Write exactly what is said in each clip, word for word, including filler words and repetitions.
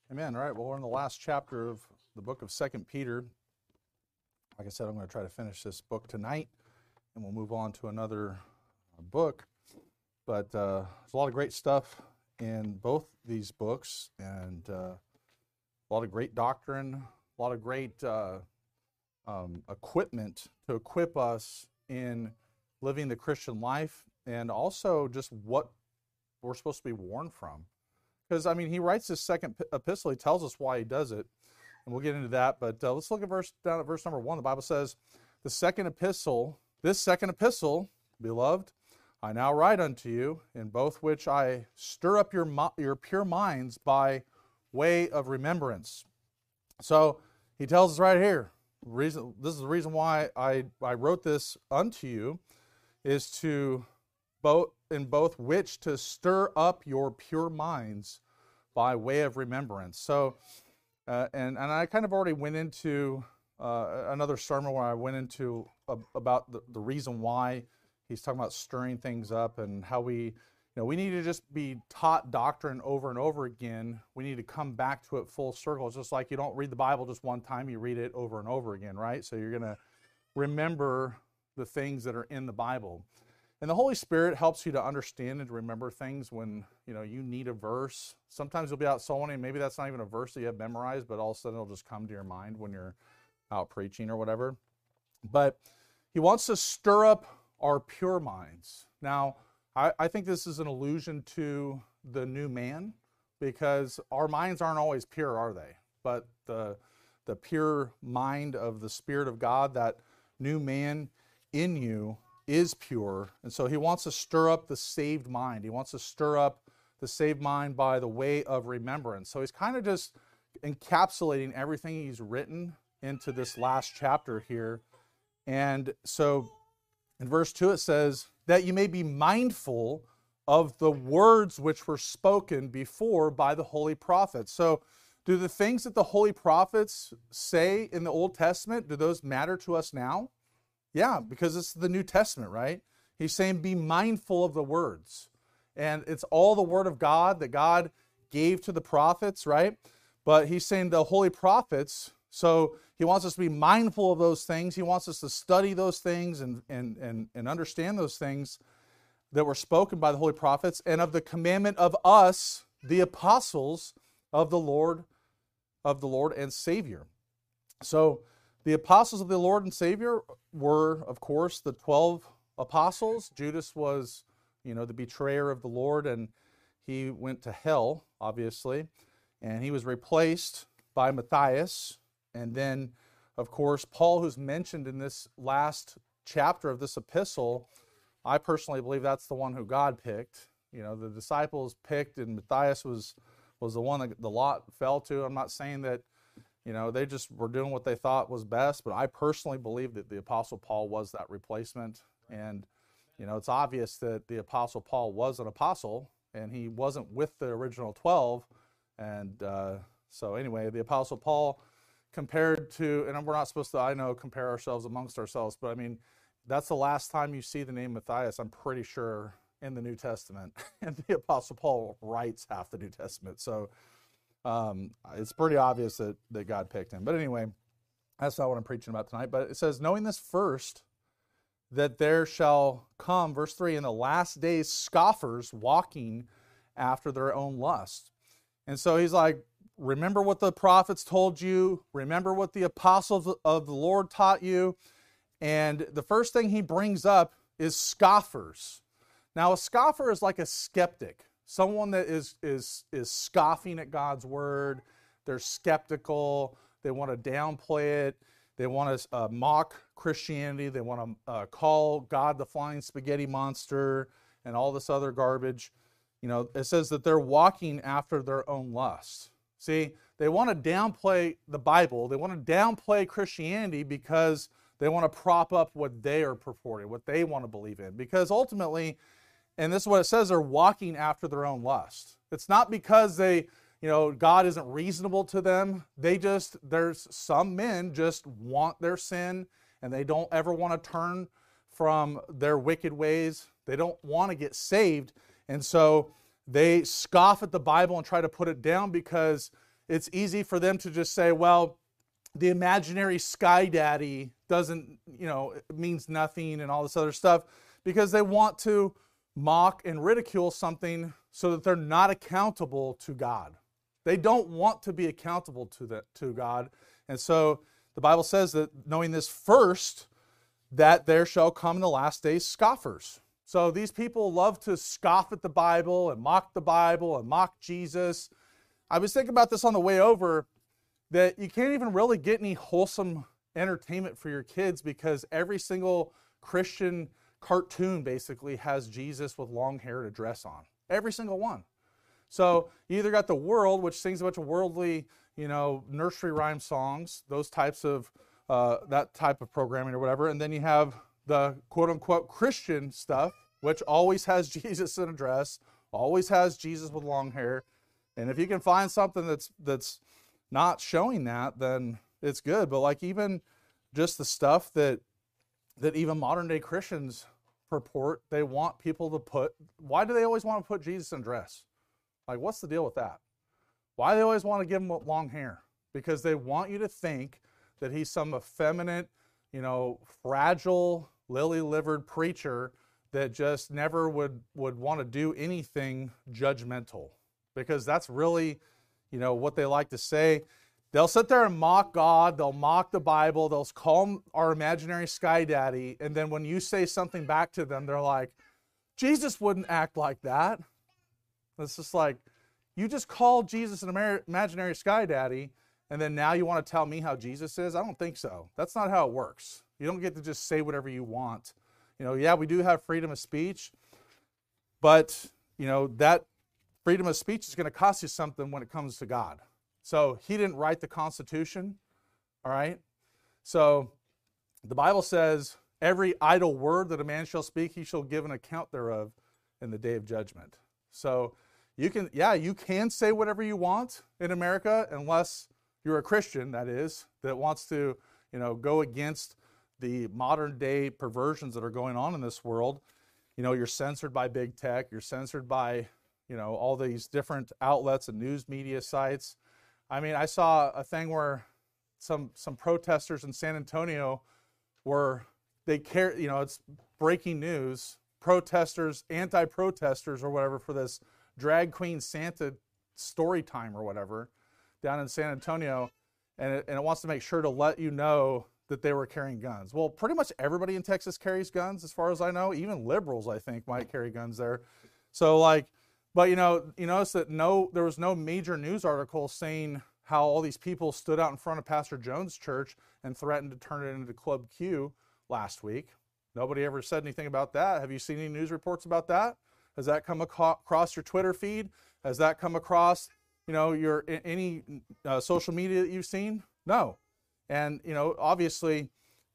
Amen. All right, well, we're in the last chapter of the book of Second Peter. Like I said, I'm going to try to finish this book tonight, and we'll move on to another uh, book. But uh, there's a lot of great stuff in both these books, and uh, a lot of great doctrine, a lot of great uh, um, equipment to equip us in living the Christian life, and also just what we're supposed to be warned from. Because, I mean, he writes this second epistle. He tells us why he does it, and we'll get into that. But uh, let's look at verse down at verse number one. The Bible says, the second epistle, this second epistle, beloved, I now write unto you, in both which I stir up your, your pure minds by way of remembrance. So he tells us right here, reason, this is the reason why I, I wrote this unto you, is to both in both which to stir up your pure minds by way of remembrance. So, uh, and and I kind of already went into uh, another sermon where I went into uh, about the, the reason why he's talking about stirring things up and how we, you know, we need to just be taught doctrine over and over again. We need to come back to it full circle. It's just like you don't read the Bible just one time, you read it over and over again, right? So you're going to remember the things that are in the Bible. And the Holy Spirit helps you to understand and to remember things when, you know, you need a verse. Sometimes you'll be out sowing, and maybe that's not even a verse that you have memorized, but all of a sudden it'll just come to your mind when you're out preaching or whatever. But he wants to stir up our pure minds. Now, I, I think this is an allusion to the new man, because our minds aren't always pure, are they? But the, the pure mind of the Spirit of God, that new man in you, is pure. And so he wants to stir up the saved mind. He wants to stir up the saved mind by the way of remembrance. So he's kind of just encapsulating everything he's written into this last chapter here. And so in verse two it says, that you may be mindful of the words which were spoken before by the holy prophets. So do the things that the holy prophets say in the Old Testament, do those matter to us now? Yeah, because it's the New Testament, right? He's saying be mindful of the words. And it's all the word of God that God gave to the prophets, right? But he's saying the holy prophets, so he wants us to be mindful of those things. He wants us to study those things and, and, and, and understand those things that were spoken by the holy prophets, and of the commandment of us, the apostles of the Lord, of the Lord and Savior. So the apostles of the Lord and Savior were, of course, the twelve apostles. Judas was, you know, the betrayer of the Lord, and he went to hell, obviously. And he was replaced by Matthias. And then, of course, Paul, who's mentioned in this last chapter of this epistle, I personally believe that's the one who God picked. You know, the disciples picked, and Matthias was, was the one that the lot fell to. I'm not saying that, you know, they just were doing what they thought was best, but I personally believe that the Apostle Paul was that replacement. And, you know, it's obvious that the Apostle Paul was an apostle, and he wasn't with the original twelve. And uh, so anyway, the Apostle Paul compared to, and we're not supposed to, I know, compare ourselves amongst ourselves, but I mean, that's the last time you see the name Matthias, I'm pretty sure, in the New Testament. And the Apostle Paul writes half the New Testament. So Um, it's pretty obvious that, that God picked him. But anyway, that's not what I'm preaching about tonight. But it says, knowing this first, that there shall come, verse three, in the last days scoffers walking after their own lust. And so he's like, remember what the prophets told you. Remember what the apostles of the Lord taught you. And the first thing he brings up is scoffers. Now, a scoffer is like a skeptic. Someone that is is is scoffing at God's word. They're skeptical. They want to downplay it. They want to uh, mock Christianity. They want to uh, call God the flying spaghetti monster and all this other garbage. You know, it says that they're walking after their own lusts. See, they want to downplay the Bible. They want to downplay Christianity because they want to prop up what they are purporting, what they want to believe in. Because ultimately, and this is what it says, they're walking after their own lust. It's not because they, you know, God isn't reasonable to them. They just, there's some men just want their sin, and they don't ever want to turn from their wicked ways. They don't want to get saved. And so they scoff at the Bible and try to put it down because it's easy for them to just say, well, the imaginary sky daddy doesn't, you know, it means nothing and all this other stuff, because they want to mock and ridicule something so that they're not accountable to God. They don't want to be accountable to the, to God. And so the Bible says that knowing this first, that there shall come in the last days scoffers. So these people love to scoff at the Bible and mock the Bible and mock Jesus. I was thinking about this on the way over, that you can't even really get any wholesome entertainment for your kids, because every single Christian cartoon basically has Jesus with long hair to dress on. Every single one. So you either got the world, which sings a bunch of worldly, you know, nursery rhyme songs, those types of, uh, that type of programming or whatever, and then you have the quote-unquote Christian stuff, which always has Jesus in a dress, always has Jesus with long hair. And if you can find something that's that's not showing that, then it's good. But like even just the stuff that that even modern day Christians purport, they want people to put, why do they always want to put Jesus in a dress? Like, what's the deal with that? Why do they always want to give him long hair? Because they want you to think that he's some effeminate, you know, fragile, lily-livered preacher that just never would, would want to do anything judgmental. Because that's really, you know, what they like to say. They'll sit there and mock God, they'll mock the Bible, they'll call him our imaginary sky daddy, and then when you say something back to them, they're like, Jesus wouldn't act like that. It's just like, you just called Jesus an imaginary sky daddy, and then now you want to tell me how Jesus is? I don't think so. That's not how it works. You don't get to just say whatever you want. You know, yeah, we do have freedom of speech, but, you know, that freedom of speech is going to cost you something when it comes to God. So he didn't write the Constitution, all right? So the Bible says, every idle word that a man shall speak, he shall give an account thereof in the day of judgment. So you can, yeah, you can say whatever you want in America, unless you're a Christian, that is, that wants to, you know, go against the modern day perversions that are going on in this world. You know, you're censored by big tech, you're censored by, you know, all these different outlets and news media sites. I mean, I saw a thing where some some protesters in San Antonio were, they care, you know, it's breaking news, protesters, anti-protesters or whatever for this drag queen Santa story time or whatever down in San Antonio, and it, and it wants to make sure to let you know that they were carrying guns. Well, pretty much everybody in Texas carries guns as far as I know. Even liberals, I think, might carry guns there. So like, but you know, you notice that no, there was no major news article saying how all these people stood out in front of Pastor Jones' church and threatened to turn it into Club Q last week. Nobody ever said anything about that. Have you seen any news reports about that? Has that come across your Twitter feed? Has that come across, you know, your any uh, social media that you've seen? No. And, you know, obviously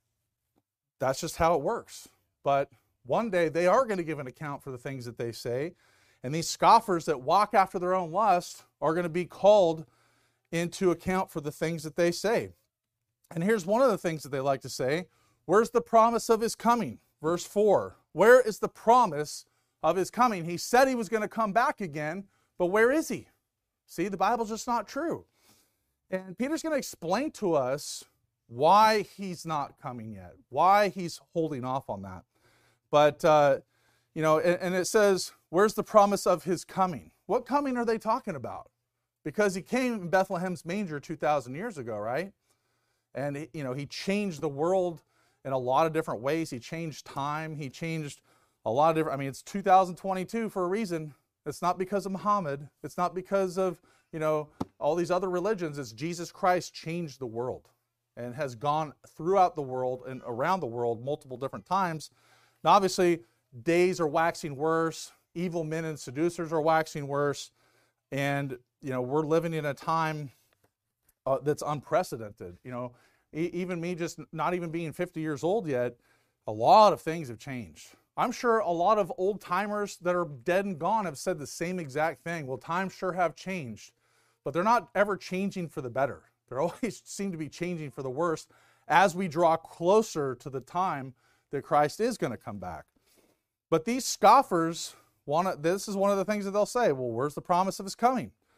that's just how it works. But one day they are going to give an account for the things that they say. And these scoffers that walk after their own lust are going to be called into account for the things that they say. And here's one of the things that they like to say. Where's the promise of his coming? Verse four. Where is the promise of his coming? He said he was going to come back again, but where is he? See, the Bible's just not true. And Peter's going to explain to us why he's not coming yet, why he's holding off on that. But, uh, you know, and, and it says, where's the promise of his coming? What coming are they talking about? Because he came in Bethlehem's manger two thousand years ago, right? And, you know, he changed the world in a lot of different ways. He changed time. He changed a lot of different, I mean, it's two thousand twenty-two for a reason. It's not because of Muhammad. It's not because of, you know, all these other religions. It's Jesus Christ changed the world and has gone throughout the world and around the world multiple different times. Now, obviously, days are waxing worse. Evil men and seducers are waxing worse. And, you know, we're living in a time uh, that's unprecedented. You know, e- even me just not even being fifty years old yet, a lot of things have changed. I'm sure a lot of old timers that are dead and gone have said the same exact thing. Well, times sure have changed, but they're not ever changing for the better. They always seem to be changing for the worse as we draw closer to the time that Christ is going to come back. But these scoffers want to, this is one of the things that they'll say, well, where's the promise of his coming?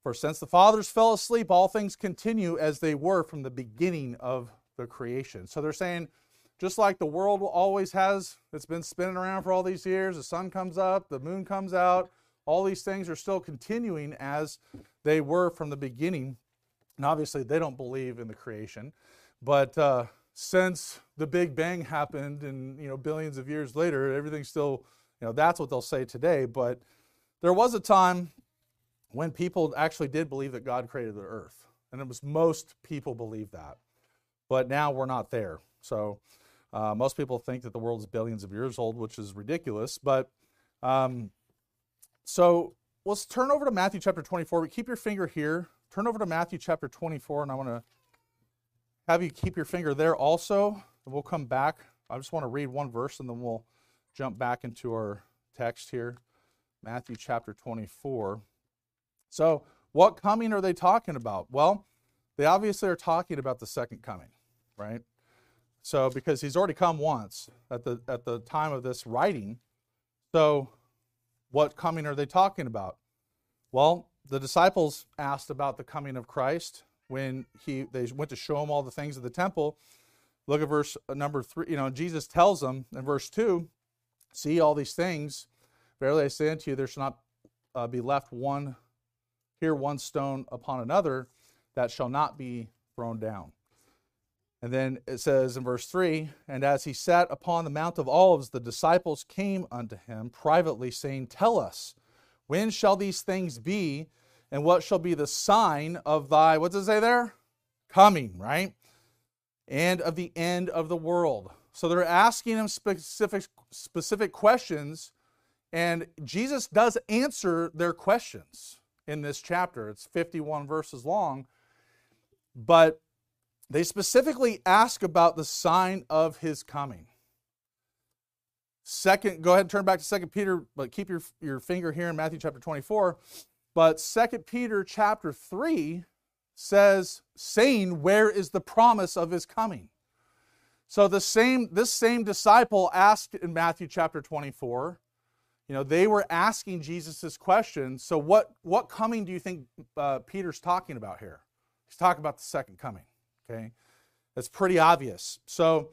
For since the fathers fell asleep, all things continue as they were from the beginning of the creation. So they're saying, just like the world always has, it's been spinning around for all these years, the sun comes up, the moon comes out, all these things are still continuing as they were from the beginning. And obviously they don't believe in the creation. But uh, since the Big Bang happened and, you know, billions of years later, everything's still, you know, that's what they'll say today. But there was a time when people actually did believe that God created the earth. And it was most people believe that. But now we're not there. So uh, most people think that the world is billions of years old, which is ridiculous. But um, so let's turn over to Matthew chapter twenty-four. But keep your finger here. Turn over to Matthew chapter twenty-four, and I want to have you keep your finger there also. And we'll come back. I just want to read one verse, and then we'll jump back into our text here. Matthew chapter twenty-four. So what coming are they talking about? Well, they obviously are talking about the second coming, right? So because he's already come once at the at the time of this writing. So what coming are they talking about? Well, the disciples asked about the coming of Christ when he they went to show him all the things of the temple. Look at verse number three. You know, Jesus tells them in verse two, see all these things. Verily I say unto you, there shall not uh, be left one here one stone upon another that shall not be thrown down. And then it says in verse three, and as he sat upon the Mount of Olives, the disciples came unto him privately, saying, tell us, when shall these things be, and what shall be the sign of thy, what does it say there? Coming, right? And of the end of the world. So they're asking him specific, specific questions, and Jesus does answer their questions in this chapter. It's fifty-one verses long, but they specifically ask about the sign of his coming. Second, go ahead and turn back to Second Peter, but keep your, your finger here in Matthew chapter twenty-four. But Second Peter chapter three says, saying, where is the promise of his coming? So the same, this same disciple asked in Matthew chapter twenty-four, you know, they were asking Jesus this question. So what, what coming do you think uh, Peter's talking about here? He's talking about the second coming, okay? That's pretty obvious. So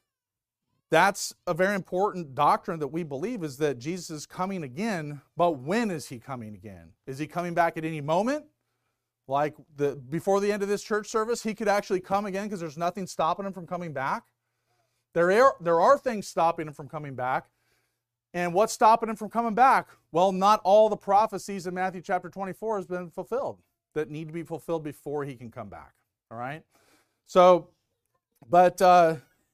that's a very important doctrine that we believe, is that Jesus is coming again, but when is he coming again? Is he coming back at any moment? Like the before the end of this church service, he could actually come again because there's nothing stopping him from coming back? There are, there are things stopping him from coming back. And what's stopping him from coming back? Well, not all the prophecies in Matthew chapter twenty-four has been fulfilled that need to be fulfilled before he can come back. All right? So, but uh,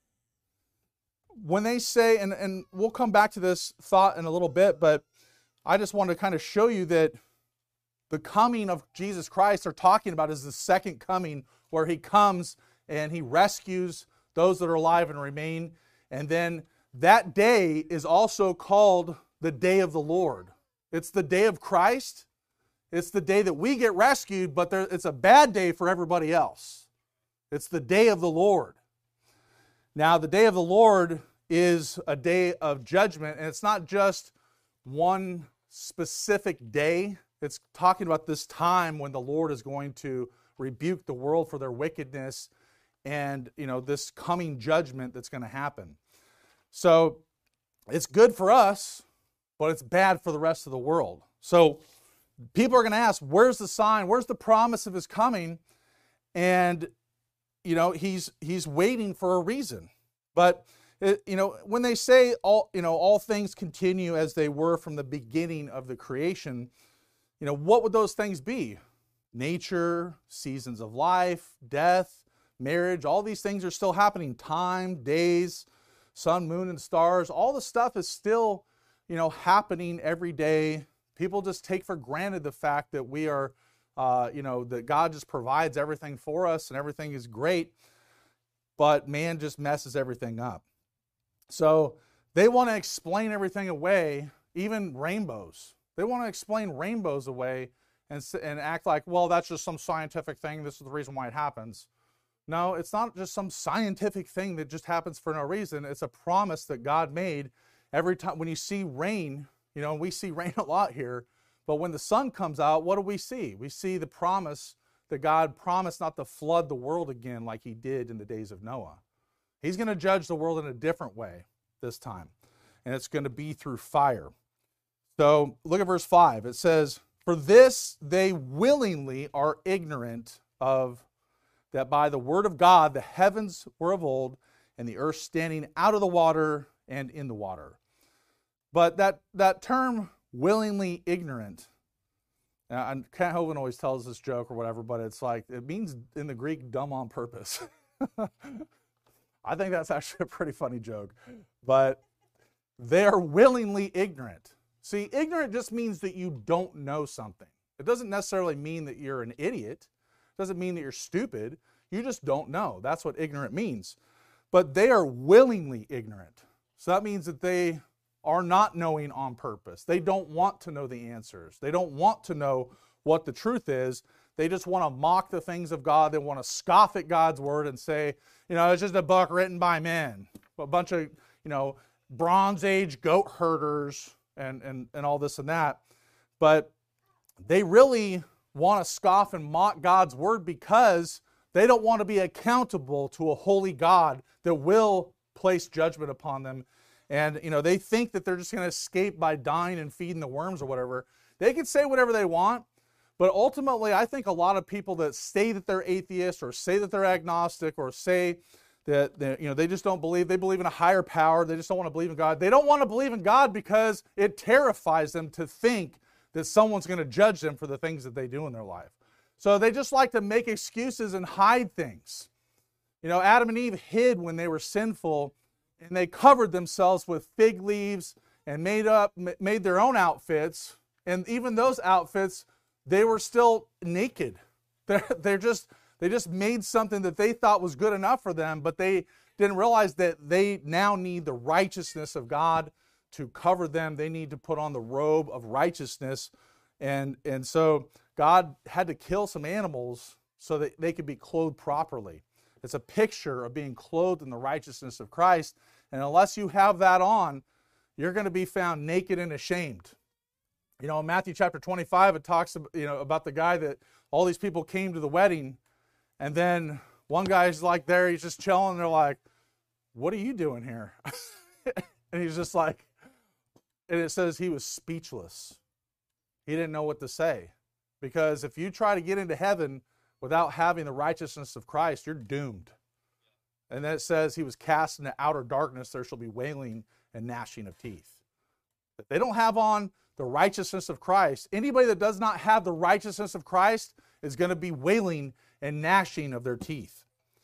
when they say, and, and we'll come back to this thought in a little bit, but I just want to kind of show you that the coming of Jesus Christ they're talking about is the second coming, where he comes and he rescues those that are alive and remain. And then that day is also called the day of the Lord. It's the day of Christ. It's the day that we get rescued, but there, it's a bad day for everybody else. It's the day of the Lord. Now, the day of the Lord is a day of judgment, and it's not just one specific day. It's talking about this time when the Lord is going to rebuke the world for their wickedness and, you know, this coming judgment that's going to happen. So it's good for us, but it's bad for the rest of the world. So people are going to ask, where's the sign? Where's the promise of his coming? And, you know, he's he's waiting for a reason. But, it, you know, when they say all, you know, all things continue as they were from the beginning of the creation, you know, what would those things be? Nature, seasons of life, death, marriage, all these things are still happening. Time, days, sun, moon, and stars, all the stuff is still, you know, happening every day. People just take for granted the fact that we are, uh, you know, that God just provides everything for us and everything is great, but man just messes everything up. So they want to explain everything away, even rainbows. They want to explain rainbows away and, and act like, well, that's just some scientific thing. This is the reason why it happens. No, it's not just some scientific thing that just happens for no reason. It's a promise that God made. Every time when you see rain, you know, we see rain a lot here, But when the sun comes out, what do we see? We see the promise that God promised not to flood the world again like he did in the days of Noah. He's going to judge the world in a different way this time, and it's going to be through fire. So look at verse five. It says, "For this they willingly are ignorant of, that by the word of God the heavens were of old, and the earth standing out of the water and in the water." But that, that term, willingly ignorant, and Kent Hovind always tells this joke or whatever, but it's like, it means in the Greek, dumb on purpose. I think that's actually a pretty funny joke. But they are willingly ignorant. See, ignorant just means that you don't know something. It doesn't necessarily mean that you're an idiot. It doesn't mean that you're stupid. You just don't know. That's what ignorant means. But they are willingly ignorant. So that means that they are not knowing on purpose. They don't want to know the answers. They don't want to know what the truth is. They just want to mock the things of God. They want to scoff at God's word and say, you know, it's just a book written by men. A bunch of, you know, Bronze Age goat herders and, and, and all this and that. But they really want to scoff and mock God's word because they don't want to be accountable to a holy God that will place judgment upon them. And, you know, they think that they're just going to escape by dying and feeding the worms or whatever. They can say whatever they want, but ultimately I think a lot of people that say that they're atheists or say that they're agnostic or say that, that, you know, they just don't believe, they believe in a higher power, they just don't want to believe in God. They don't want to believe in God because it terrifies them to think that someone's going to judge them for the things that they do in their life. So they just like to make excuses and hide things. You know, Adam and Eve hid when they were sinful, and they covered themselves with fig leaves and made up, made their own outfits. And even those outfits, they were still naked. They're, they're just, they just made something that they thought was good enough for them, but they didn't realize that they now need the righteousness of God to cover them. They need to put on the robe of righteousness. And, and so God had to kill some animals so that they could be clothed properly. It's a picture of being clothed in the righteousness of Christ. And unless you have that on, you're going to be found naked and ashamed. You know, in Matthew chapter twenty-five, it talks you know, about the guy that all these people came to the wedding. And then one guy's like there, he's just chilling. And they're like, "What are you doing here?" And he's just like, and it says he was speechless. He didn't know what to say. Because if you try to get into heaven without having the righteousness of Christ, you're doomed. And then it says he was cast into outer darkness. There shall be wailing and gnashing of teeth. If they don't have on the righteousness of Christ, anybody that does not have the righteousness of Christ is going to be wailing and gnashing of their teeth.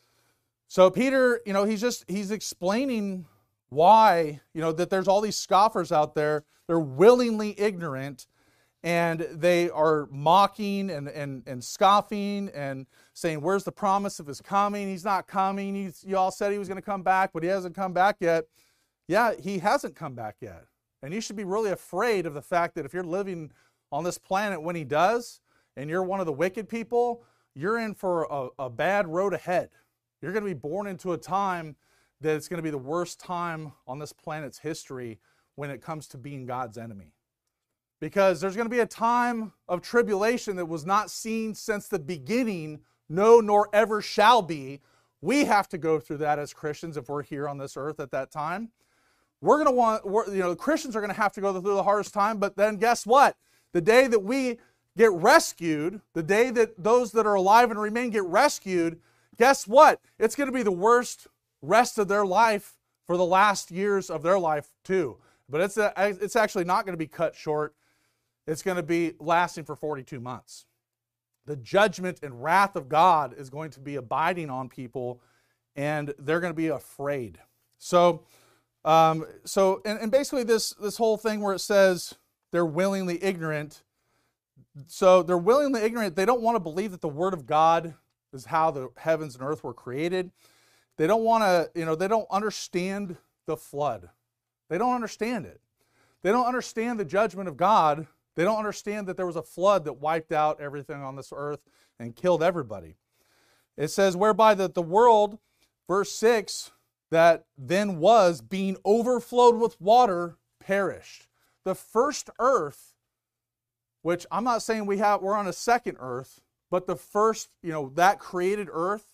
So Peter, you know, he's just, he's explaining why, you know, that there's all these scoffers out there. They're willingly ignorant. And they are mocking and, and, and scoffing and saying, where's the promise of his coming? He's not coming. He's, you all said he was going to come back, but he hasn't come back yet. Yeah, he hasn't come back yet. And you should be really afraid of the fact that if you're living on this planet when he does, and you're one of the wicked people, you're in for a, a bad road ahead. You're going to be born into a time that it's going to be the worst time on this planet's history when it comes to being God's enemy. Because there's going to be a time of tribulation that was not seen since the beginning, no, nor ever shall be. We have to go through that as Christians if we're here on this earth at that time. We're going to want, we're, you know, Christians are going to have to go through the hardest time, but then guess what? The day that we get rescued, the day that those that are alive and remain get rescued, guess what? It's going to be the worst rest of their life for the last years of their life too. But it's, a, it's actually not going to be cut short. It's going to be lasting for forty-two months. The judgment and wrath of God is going to be abiding on people, and they're going to be afraid. So, um, so, and, and basically this, this whole thing where it says they're willingly ignorant. So they're willingly ignorant. They don't want to believe that the Word of God is how the heavens and earth were created. They don't want to, you know, they don't understand the flood. They don't understand it. They don't understand the judgment of God. They don't understand that there was a flood that wiped out everything on this earth and killed everybody. It says, whereby that the world, verse six, that then was, being overflowed with water, perished. The first earth which I'm not saying we have, we're on a second earth, but the first, you know, that created earth,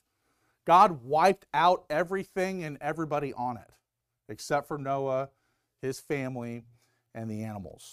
God wiped out everything and everybody on it, except for Noah, his family, and the animals.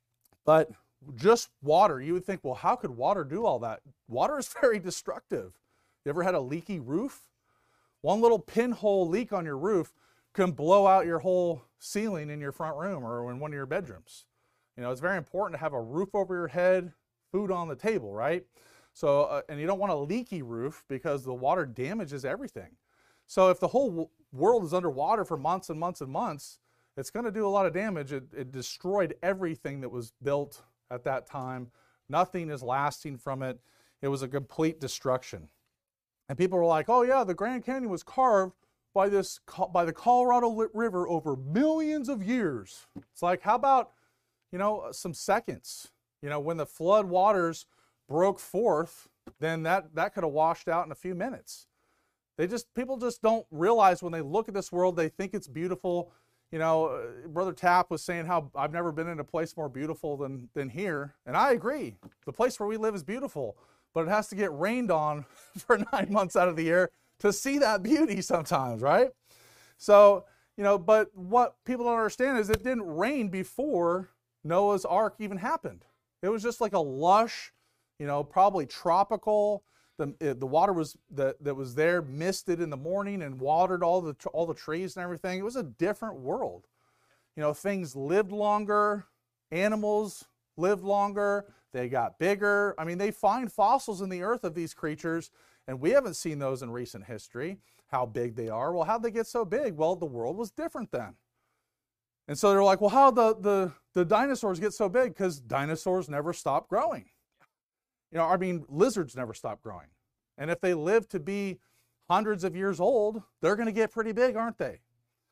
But just water, you would think, well, how could water do all that? Water is very destructive. You ever had a leaky roof? One little pinhole leak on your roof can blow out your whole ceiling in your front room or in one of your bedrooms. You know, it's very important to have a roof over your head, food on the table, right? So, uh, and you don't want a leaky roof because the water damages everything. So if the whole w- world is underwater for months and months and months, it's going to do a lot of damage. It, it destroyed everything that was built at that time. Nothing is lasting from it. It was a complete destruction. And people were like, oh yeah, the Grand Canyon was carved by this by the Colorado River over millions of years. It's like, how about, you know, some seconds? You know, when the flood waters broke forth, then that, that could have washed out in a few minutes. They just, people just don't realize when they look at this world, they think it's beautiful. You know, uh, Brother Tapp was saying how I've never been in a place more beautiful than, than here. And I agree. The place where we live is beautiful, but it has to get rained on for nine months out of the year to see that beauty sometimes, right? So, you know, but what people don't understand is it didn't rain before Noah's Ark even happened. It was just like a lush, you know, probably tropical. The, the water was that, that was there misted in the morning and watered all the all the trees and everything. It was a different world. You know, things lived longer, animals lived longer, they got bigger. I mean, they find fossils in the earth of these creatures, and we haven't seen those in recent history, how big they are. Well, how'd they get so big? Well, the world was different then. And so they're like, well, how the the, the dinosaurs get so big? Because dinosaurs never stop growing. You know, I mean, lizards never stop growing. And if they live to be hundreds of years old, they're going to get pretty big, aren't they?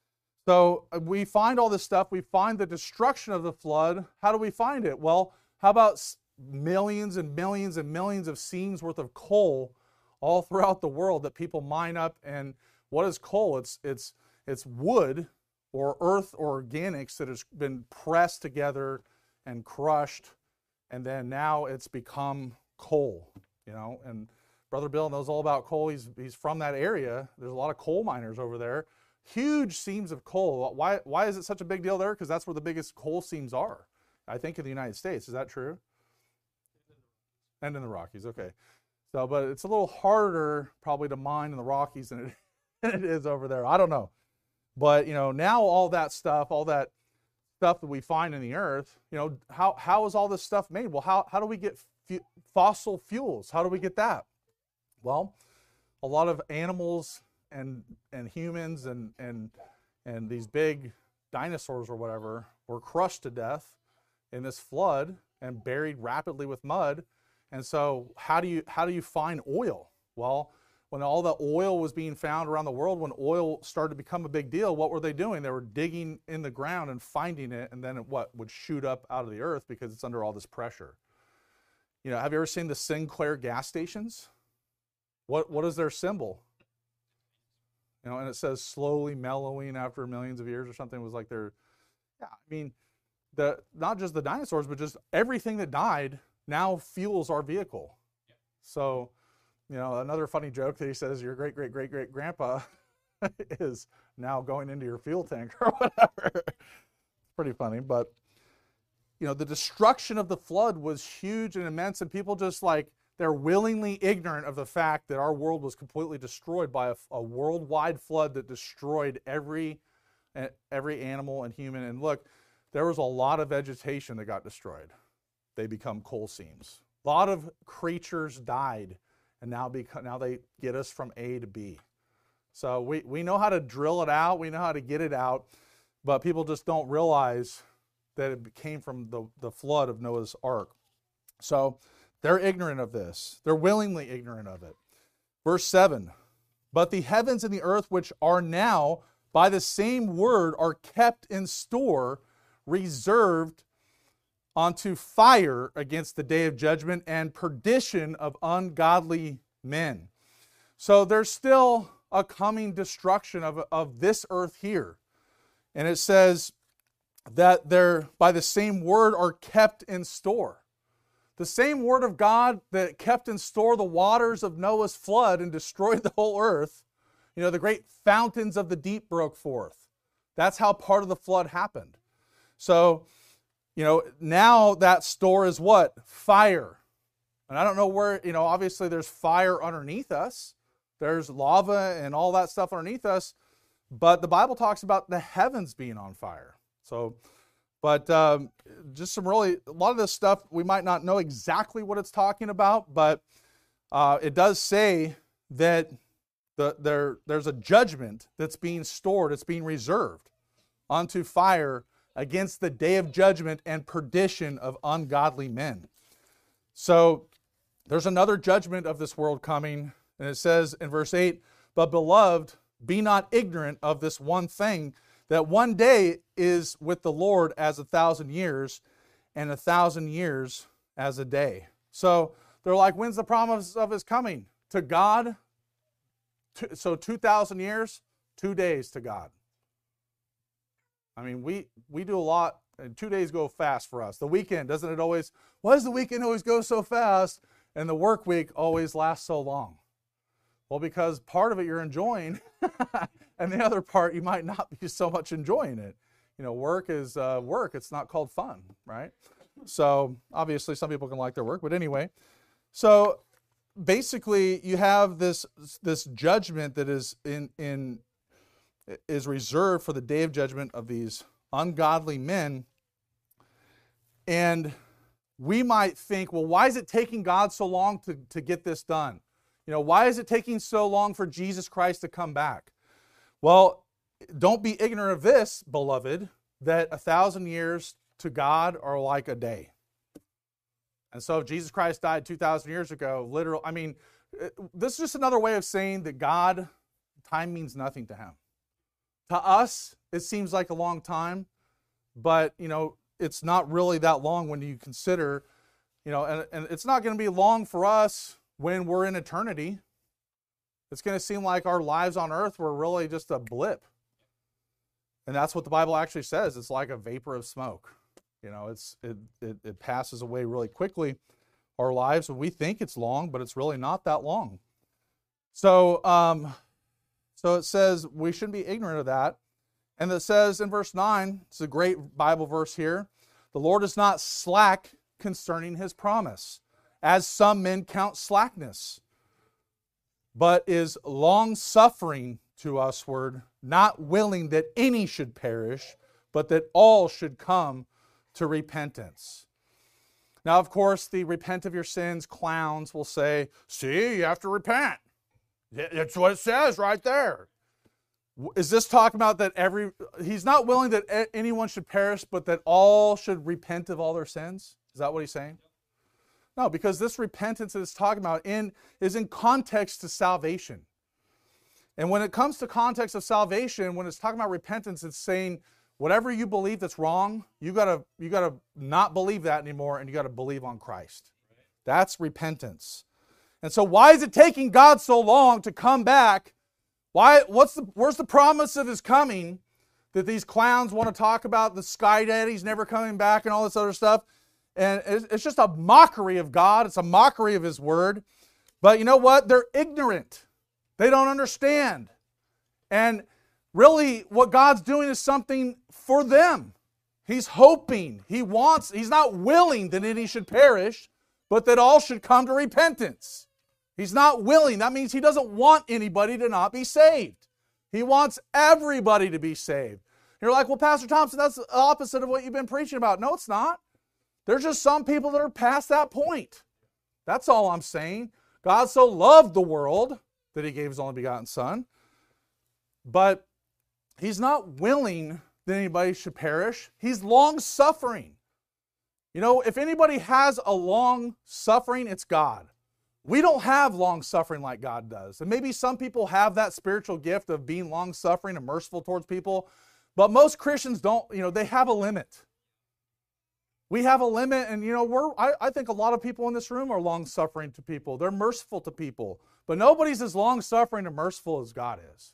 So we find all this stuff. We find the destruction of the flood. How do we find it? Well, how about millions and millions and millions of seams worth of coal all throughout the world that people mine up? And what is coal? It's, it's, it's wood or earth or organics that has been pressed together and crushed. And then now it's become coal, you know, and Brother Bill knows all about coal. He's, he's from that area. There's a lot of coal miners over there. Huge seams of coal. Why, why is it such a big deal there? Because that's where the biggest coal seams are, I think, in the United States. Is that true? And in the Rockies, okay. So, but it's a little harder probably to mine in the Rockies than it, than it is over there. I don't know. But, you know, now all that stuff, all that stuff that we find in the earth, you know, how, how is all this stuff made? Well, how, how do we get fu- fossil fuels? How do we get that? Well, a lot of animals and and humans and and and these big dinosaurs or whatever were crushed to death in this flood and buried rapidly with mud. And so how do you how do you find oil? Well, when all the oil was being found around the world, when oil started to become a big deal, what were they doing? They were digging in the ground and finding it, and then it what would shoot up out of the earth because it's under all this pressure. You know, have you ever seen the Sinclair gas stations? What what is their symbol? You know, and it says slowly mellowing after millions of years or something. It was like they're, yeah, I mean, the not just the dinosaurs, but just everything that died now fuels our vehicle. Yeah. So, you know, another funny joke that he says, your great great great great grandpa is now going into your fuel tank or whatever. It's pretty funny, but you know, the destruction of the flood was huge and immense, and people just like, they're willingly ignorant of the fact that our world was completely destroyed by a, a worldwide flood that destroyed every, every animal and human. And look, there was a lot of vegetation that got destroyed. They become coal seams. A lot of creatures died, and now, beca- now they get us from A to B. So we, we know how to drill it out. We know how to get it out, but people just don't realize that it came from the, the flood of Noah's Ark. So they're ignorant of this. They're willingly ignorant of it. Verse seven, but the heavens and the earth, which are now by the same word, are kept in store, reserved unto fire against the day of judgment and perdition of ungodly men. So there's still a coming destruction of, of this earth here. And it says that they're by the same word are kept in store. The same Word of God that kept in store the waters of Noah's flood and destroyed the whole earth, you know, the great fountains of the deep broke forth. That's how part of the flood happened. So, you know, now that store is what? Fire. And I don't know where, you know, obviously there's fire underneath us. There's lava and all that stuff underneath us. But the Bible talks about the heavens being on fire. So, but um, just some really, a lot of this stuff, we might not know exactly what it's talking about, but uh, it does say that the, there, there's a judgment that's being stored, it's being reserved unto fire against the day of judgment and perdition of ungodly men. So there's another judgment of this world coming, and it says in verse eight, but beloved, be not ignorant of this one thing, that one day is with the Lord as a thousand years, and a thousand years as a day. So they're like, when's the promise of his coming? To God, so two thousand years, two days to God. I mean, we, we do a lot, and two days go fast for us. The weekend, doesn't it always, why does the weekend always go so fast, and the work week always lasts so long? Well, because part of it you're enjoying, and the other part you might not be so much enjoying it. You know, work is uh, work. It's not called fun, right? So obviously some people can like their work, but anyway. So basically you have this, this judgment that is in, in is reserved for the day of judgment of these ungodly men. And we might think, well, why is it taking God so long to, to get this done? You know, why is it taking so long for Jesus Christ to come back? Well, don't be ignorant of this, beloved, that a thousand years to God are like a day. And so if Jesus Christ died two thousand years ago, literal, I mean, this is just another way of saying that God, time means nothing to him. To us, it seems like a long time, but, you know, it's not really that long when you consider, you know, and, and it's not going to be long for us when we're in eternity. It's going to seem like our lives on earth were really just a blip. And that's what the Bible actually says. It's like a vapor of smoke. You know, it's it, it, it passes away really quickly, our lives. We think it's long, but it's really not that long. So, um, so it says we shouldn't be ignorant of that. And it says in verse nine, it's a great Bible verse here, the Lord is not slack concerning his promise, as some men count slackness, but is long-suffering to usward, not willing that any should perish, but that all should come to repentance. Now, of course, the repent of your sins clowns will say, see, you have to repent. That's what it says right there. Is this talking about that every, he's not willing that anyone should perish, but that all should repent of all their sins? Is that what he's saying? No, because this repentance that it's talking about in, is in context to salvation. And when it comes to context of salvation, when it's talking about repentance, it's saying whatever you believe that's wrong, you gotta, you gotta not believe that anymore, and you gotta believe on Christ. That's repentance. And so why is it taking God so long to come back? Why, what's the, where's the promise of his coming that these clowns want to talk about, the sky daddy's never coming back and all this other stuff? And it's just a mockery of God. It's a mockery of his word. But you know what? They're ignorant. They don't understand. And really what God's doing is something for them. He's hoping, he wants, he's not willing that any should perish, but that all should come to repentance. He's not willing. That means he doesn't want anybody to not be saved. He wants everybody to be saved. You're like, well, Pastor Thompson, that's the opposite of what you've been preaching about. No, it's not. There's just some people that are past that point. That's all I'm saying. God so loved the world that he gave his only begotten Son. But he's not willing that anybody should perish. He's long-suffering. You know, if anybody has a long-suffering, it's God. We don't have long-suffering like God does. And maybe some people have that spiritual gift of being long-suffering and merciful towards people. But most Christians don't, you know, they have a limit. We have a limit, and you know, we're, I, I think a lot of people in this room are long-suffering to people. They're merciful to people. But nobody's as long-suffering and merciful as God is.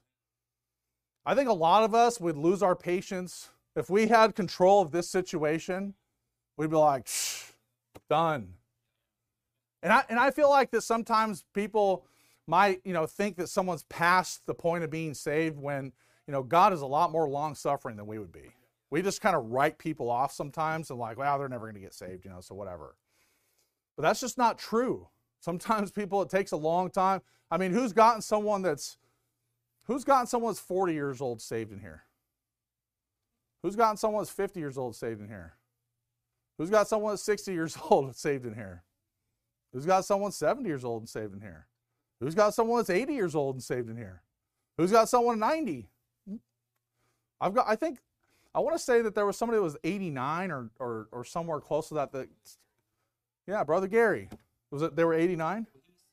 I think a lot of us would lose our patience. If we had control of this situation, we'd be like, shh, done. And I, and I feel like that sometimes people might, you know, think that someone's past the point of being saved when, you know, God is a lot more long-suffering than we would be. We just kind of write people off sometimes and like, well, they're never going to get saved, you know, so whatever. But that's just not true. Sometimes people, it takes a long time. I mean, who's gotten someone that's, who's gotten someone that's forty years old saved in here? Who's gotten someone that's fifty years old saved in here? Who's got someone that's sixty years old saved in here? Who's got someone seventy years old and saved in here? Who's got someone that's eighty years old and saved in here? Who's got someone ninety? I've got, I think, I want to say that there was somebody that was eighty-nine or, or, or somewhere close to that. That, yeah, Brother Gary. Was it, they were eighty-nine?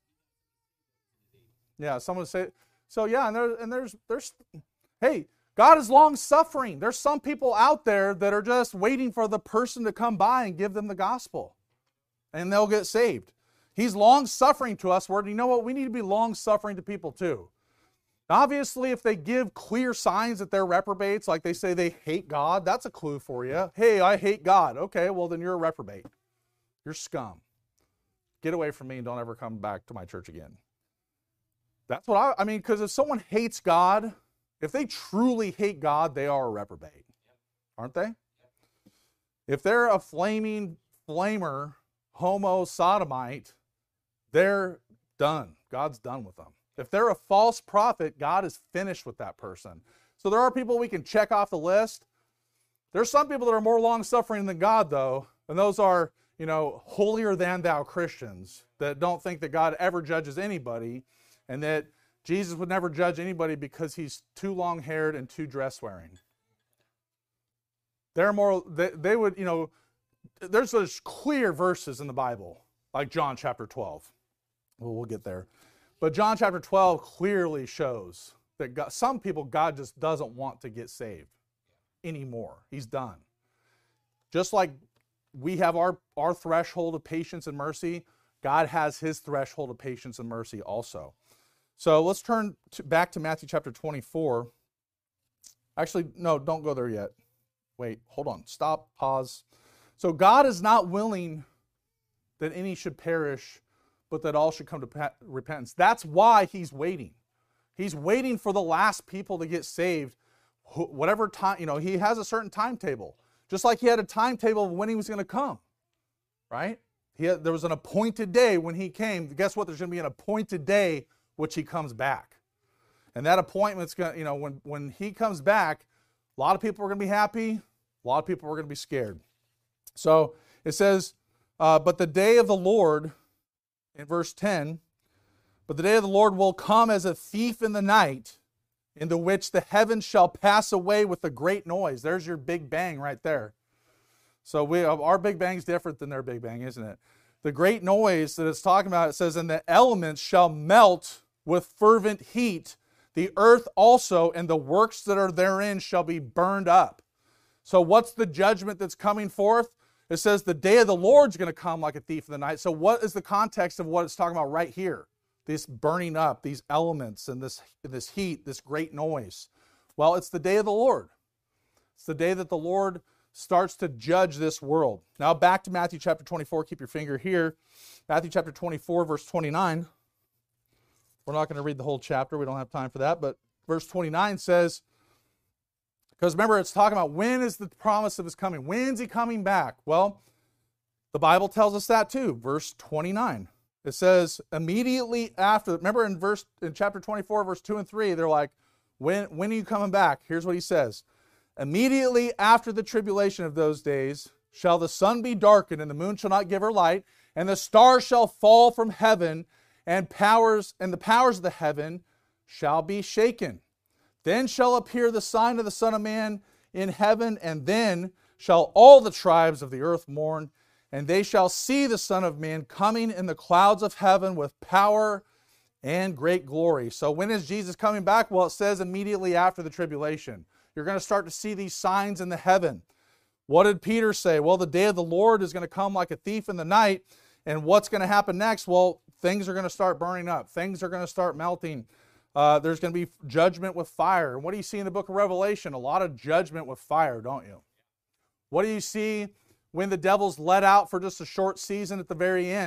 Yeah, someone say, so yeah, and, there, and there's, there's, hey, God is long-suffering. There's some people out there that are just waiting for the person to come by and give them the gospel. And they'll get saved. He's long-suffering to us. Where, you know what? We need to be long-suffering to people too. Obviously, if they give clear signs that they're reprobates, like they say they hate God, that's a clue for you. Hey, I hate God. Okay, well then you're a reprobate. You're scum. Get away from me and don't ever come back to my church again. That's what I, I mean, because if someone hates God, if they truly hate God, they are a reprobate. Aren't they? If they're a flaming flamer, homo sodomite, they're done. God's done with them. If they're a false prophet, God is finished with that person. So there are people we can check off the list. There's some people that are more long-suffering than God, though, and those are, you know, holier than thou Christians that don't think that God ever judges anybody and that Jesus would never judge anybody because he's too long-haired and too dress-wearing. They're more, they, they would, you know, there's those clear verses in the Bible, like John chapter twelve. Well, we'll get there. But John chapter twelve clearly shows that God, some people, God just doesn't want to get saved anymore. He's done. Just like we have our, our threshold of patience and mercy, God has his threshold of patience and mercy also. So let's turn to, back to Matthew chapter twenty-four. Actually, no, don't go there yet. Wait, hold on. Stop, pause. So God is not willing that any should perish, but that all should come to repentance. That's why he's waiting. He's waiting for the last people to get saved. Whatever time, you know, he has a certain timetable. Just like he had a timetable of when he was going to come, right? He had, there was an appointed day when he came. Guess what? There's going to be an appointed day which he comes back. And that appointment's going to, you know, when, when he comes back, a lot of people are going to be happy. A lot of people are going to be scared. So it says, uh, but the day of the Lord, in verse ten, but the day of the Lord will come as a thief in the night, into which the heavens shall pass away with a great noise. There's your big bang right there. So we, our big bang is different than their big bang, isn't it? The great noise that it's talking about, it says, and the elements shall melt with fervent heat. The earth also and the works that are therein shall be burned up. So what's the judgment that's coming forth? It says the day of the Lord's going to come like a thief in the night. So what is the context of what it's talking about right here? This burning up, these elements and this, this heat, this great noise. Well, it's the day of the Lord. It's the day that the Lord starts to judge this world. Now back to Matthew chapter twenty-four. Keep your finger here. Matthew chapter twenty-four, verse twenty-nine. We're not going to read the whole chapter. We don't have time for that. But verse twenty-nine says, because remember, it's talking about when is the promise of his coming? When's he coming back? Well, the Bible tells us that too. Verse twenty-nine. It says, immediately after, remember in verse in chapter twenty-four, verse two and three, they're like, when, when are you coming back? Here's what he says. Immediately after the tribulation of those days shall the sun be darkened, and the moon shall not give her light, and the stars shall fall from heaven, and powers and the powers of the heaven shall be shaken. Then shall appear the sign of the Son of Man in heaven, and then shall all the tribes of the earth mourn, and they shall see the Son of Man coming in the clouds of heaven with power and great glory. So when is Jesus coming back? Well, it says immediately after the tribulation. You're going to start to see these signs in the heaven. What did Peter say? Well, the day of the Lord is going to come like a thief in the night. And what's going to happen next? Well, things are going to start burning up. Things are going to start melting. Uh, there's going to be judgment with fire. And what do you see in the book of Revelation? A lot of judgment with fire, don't you? What do you see when the devil's let out for just a short season at the very end?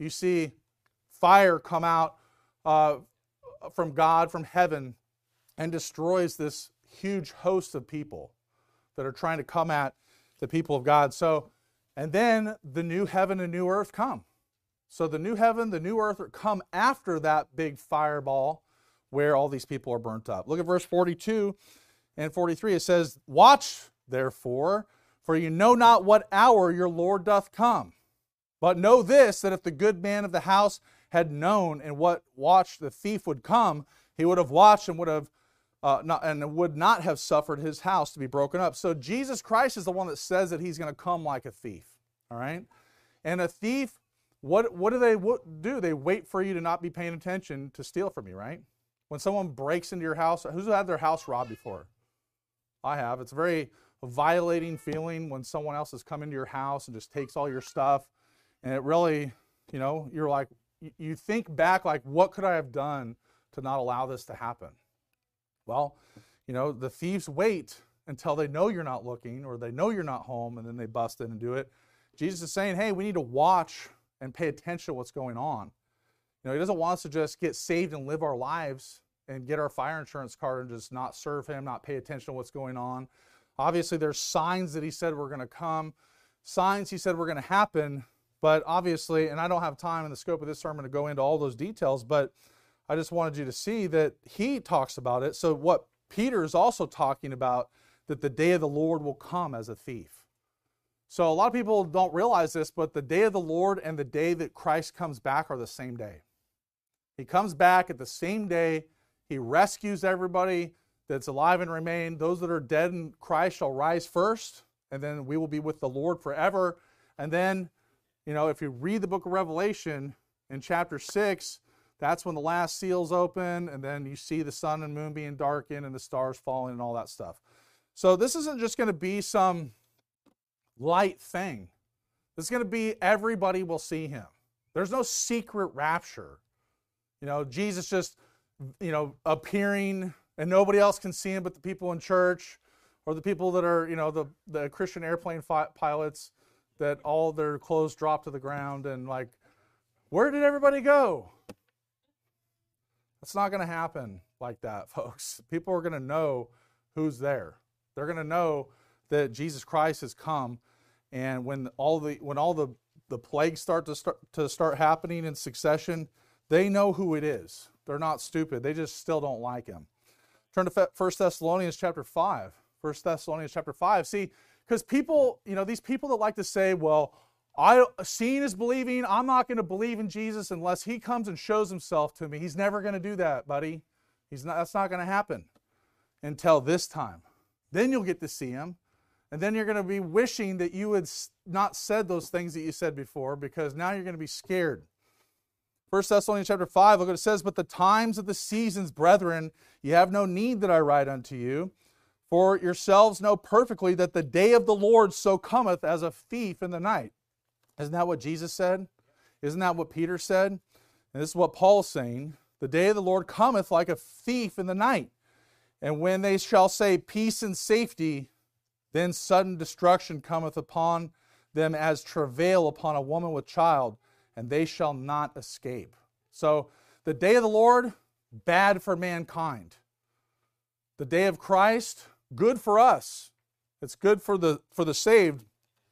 you see fire come out uh, from God, from heaven, and destroys this huge host of people that are trying to come at the people of God. So, and then the new heaven and new earth come. So the new heaven, the new earth come after that big fireball where all these people are burnt up. Look at verse forty-two and forty-three. It says, "Watch, therefore, for you know not what hour your Lord doth come. But know this, that if the good man of the house had known in what watch the thief would come, he would have watched and would have uh, not, and would not have suffered his house to be broken up." So Jesus Christ is the one that says that he's going to come like a thief. All right? And a thief, what, what do they what do? They wait for you to not be paying attention to steal from you, right? When someone breaks into your house, who's had their house robbed before? I have. It's a very violating feeling when someone else has come into your house and just takes all your stuff. And it really, you know, you're like, you think back like, what could I have done to not allow this to happen? Well, you know, the thieves wait until they know you're not looking or they know you're not home, and then they bust in and do it. Jesus is saying, hey, we need to watch and pay attention to what's going on. You know, he doesn't want us to just get saved and live our lives and get our fire insurance card and just not serve him, not pay attention to what's going on. Obviously, there's signs that he said were going to come, signs he said were going to happen, but obviously, and I don't have time in the scope of this sermon to go into all those details, but I just wanted you to see that he talks about it. So what Peter is also talking about, that the day of the Lord will come as a thief. So a lot of people don't realize this, but the day of the Lord and the day that Christ comes back are the same day. He comes back at the same day. He rescues everybody that's alive and remain. Those that are dead in Christ shall rise first, and then we will be with the Lord forever. And then, you know, if you read the book of Revelation in chapter six, that's when the last seal's open, and then you see the sun and moon being darkened and the stars falling and all that stuff. So this isn't just going to be some light thing. This is going to be everybody will see him. There's no secret rapture. You know, Jesus just, you know, appearing and nobody else can see him but the people in church or the people that are, you know, the, the Christian airplane fi- pilots that all their clothes drop to the ground and like, where did everybody go? It's not going to happen like that, folks. People are going to know who's there. They're going to know that Jesus Christ has come, and when all the when all the, the plagues start to start to start happening in succession, they know who it is. They're not stupid. They just still don't like him. Turn to First Thessalonians chapter five. First Thessalonians chapter five. See, because people, you know, these people that like to say, well, I seeing is believing. I'm not going to believe in Jesus unless he comes and shows himself to me. He's never going to do that, buddy. He's not. That's not going to happen until this time. Then you'll get to see him. And then you're going to be wishing that you had not said those things that you said before, because now you're going to be scared. First Thessalonians chapter five, look what it says, "But the times of the seasons, brethren, ye have no need that I write unto you. For yourselves know perfectly that the day of the Lord so cometh as a thief in the night." Isn't that what Jesus said? Isn't that what Peter said? And this is what Paul's saying. The day of the Lord cometh like a thief in the night. And when they shall say peace and safety, then sudden destruction cometh upon them as travail upon a woman with child, and they shall not escape. So the day of the Lord, bad for mankind. The day of Christ, good for us. It's good for the for the saved.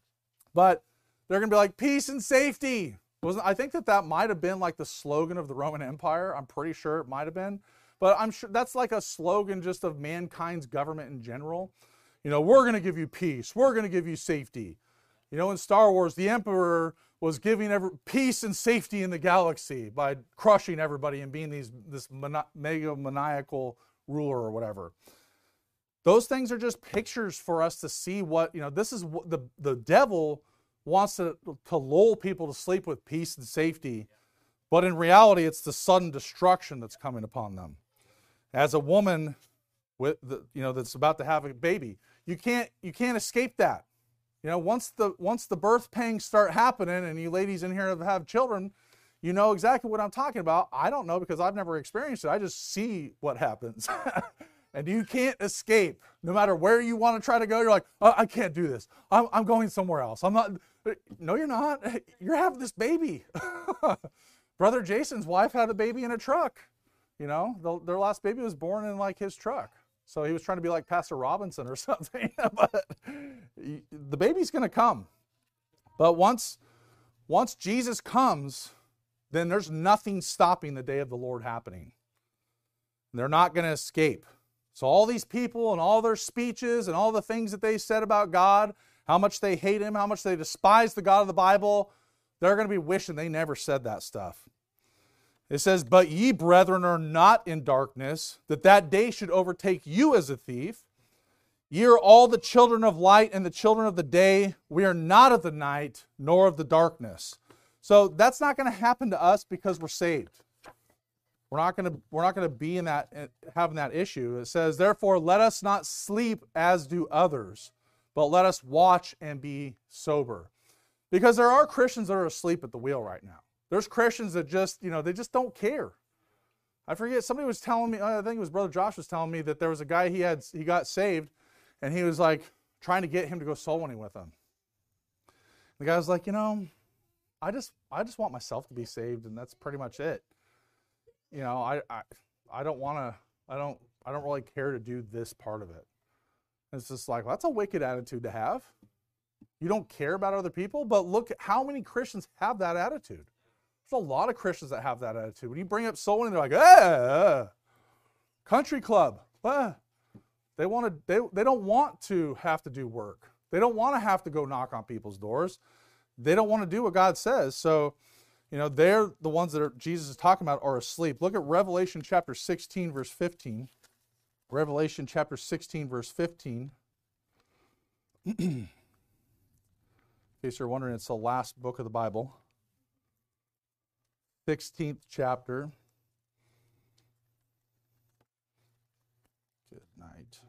But they're going to be like, peace and safety. Wasn't, I think that that might have been like the slogan of the Roman Empire. I'm pretty sure it might have been. But I'm sure that's like a slogan just of mankind's government in general. You know, we're going to give you peace. We're going to give you safety. You know, in Star Wars, the Emperor was giving every, peace and safety in the galaxy by crushing everybody and being these this mani- mega maniacal ruler or whatever. Those things are just pictures for us to see what, you know, this is what the, the devil wants to, to lull people to sleep with peace and safety. But in reality, it's the sudden destruction that's coming upon them. As a woman with the, you know, that's about to have a baby, you can't you can't escape that. You know, once the once the birth pangs start happening, and you ladies in here have children, you know exactly what I'm talking about. I don't know because I've never experienced it. I just see what happens. and you can't escape. No matter where you want to try to go, you're like, oh, I can't do this. I'm, I'm going somewhere else. I'm not. No, you're not. You're having this baby. Brother Jason's wife had a baby in a truck. You know, the, their last baby was born in like his truck. So he was trying to be like Pastor Robinson or something. But the baby's going to come. But once, once Jesus comes, then there's nothing stopping the day of the Lord happening. They're not going to escape. So all these people and all their speeches and all the things that they said about God, how much they hate Him, how much they despise the God of the Bible, they're going to be wishing they never said that stuff. It says, but ye, brethren, are not in darkness, that that day should overtake you as a thief. Ye are all the children of light and the children of the day. We are not of the night, nor of the darkness. So that's not going to happen to us because we're saved. We're not going to, we're not going to be in that, having that issue. It says, therefore, let us not sleep as do others, but let us watch and be sober. Because there are Christians that are asleep at the wheel right now. There's Christians that just, you know, they just don't care. I forget, somebody was telling me, I think it was Brother Josh was telling me that there was a guy, he had, he got saved, and he was like trying to get him to go soul winning with him. The guy was like, you know, I just, I just want myself to be saved, and that's pretty much it. You know, I, I, I don't want to, I don't, I don't really care to do this part of it. And it's just like, well, that's a wicked attitude to have. You don't care about other people, but look at how many Christians have that attitude. There's a lot of Christians that have that attitude. When you bring up soul winning, they're like, ah, country club. Ah. They want to. They, they don't want to have to do work. They don't want to have to go knock on people's doors. They don't want to do what God says. So, you know, they're the ones that are, Jesus is talking about are asleep. Look at Revelation chapter sixteen, verse fifteen. Revelation chapter sixteen, verse fifteen. In case you're wondering, it's the last book of the Bible. sixteenth chapter. Good night.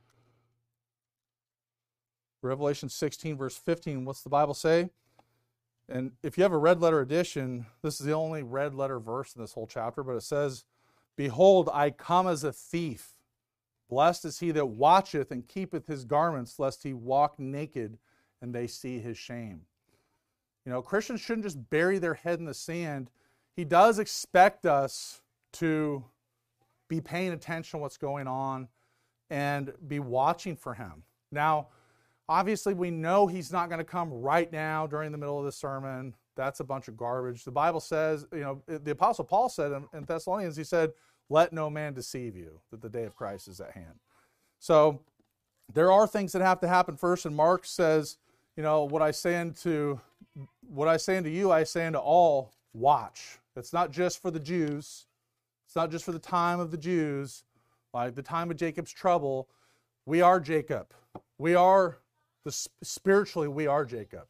Revelation sixteen, verse fifteen. What's the Bible say? And if you have a red letter edition, this is the only red letter verse in this whole chapter, but it says, behold, I come as a thief. Blessed is he that watcheth and keepeth his garments, lest he walk naked and they see his shame. You know, Christians shouldn't just bury their head in the sand. He does expect us to be paying attention to what's going on and be watching for him. Now, obviously, we know he's not going to come right now during the middle of the sermon. That's a bunch of garbage. The Bible says, you know, the Apostle Paul said in, in Thessalonians, he said, let no man deceive you, that the day of Christ is at hand. So there are things that have to happen first. And Mark says, you know, what I say unto, what I say unto you, I say unto all, watch. It's not just for the Jews. It's not just for the time of the Jews, like the time of Jacob's trouble. We are Jacob. We are, the spiritually, we are Jacob.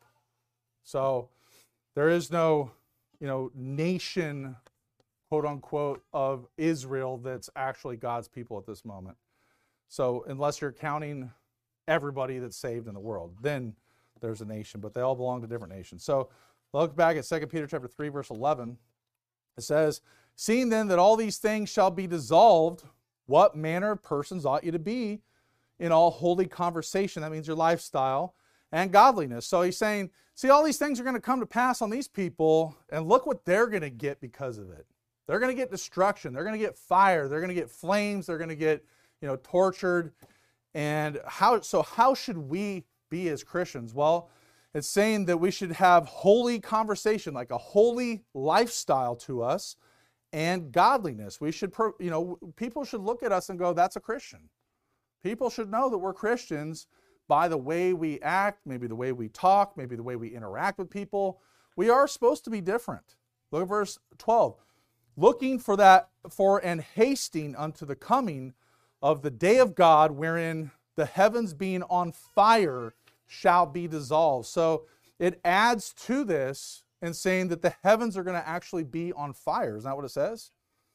So there is no, you know, nation, quote unquote, of Israel that's actually God's people at this moment. So unless you're counting everybody that's saved in the world, then there's a nation, but they all belong to different nations. So look back at Second Peter chapter three, verse eleven. It says, seeing then that all these things shall be dissolved, what manner of persons ought you to be in all holy conversation? That means your lifestyle and godliness. So he's saying, see, all these things are going to come to pass on these people, and look what they're going to get because of it. They're going to get destruction. They're going to get fire. They're going to get flames. They're going to get, you know, tortured. And how, so how should we be as Christians? Well, it's saying that we should have holy conversation, like a holy lifestyle to us, and godliness. We should, you know, people should look at us and go, that's a Christian. People should know that we're Christians by the way we act, maybe the way we talk, maybe the way we interact with people. We are supposed to be different. Look at verse twelve. Looking for that, for and hasting unto the coming of the day of God, wherein the heavens being on fire shall be dissolved. So it adds to this in saying that the heavens are going to actually be on fire. Isn't that what it says?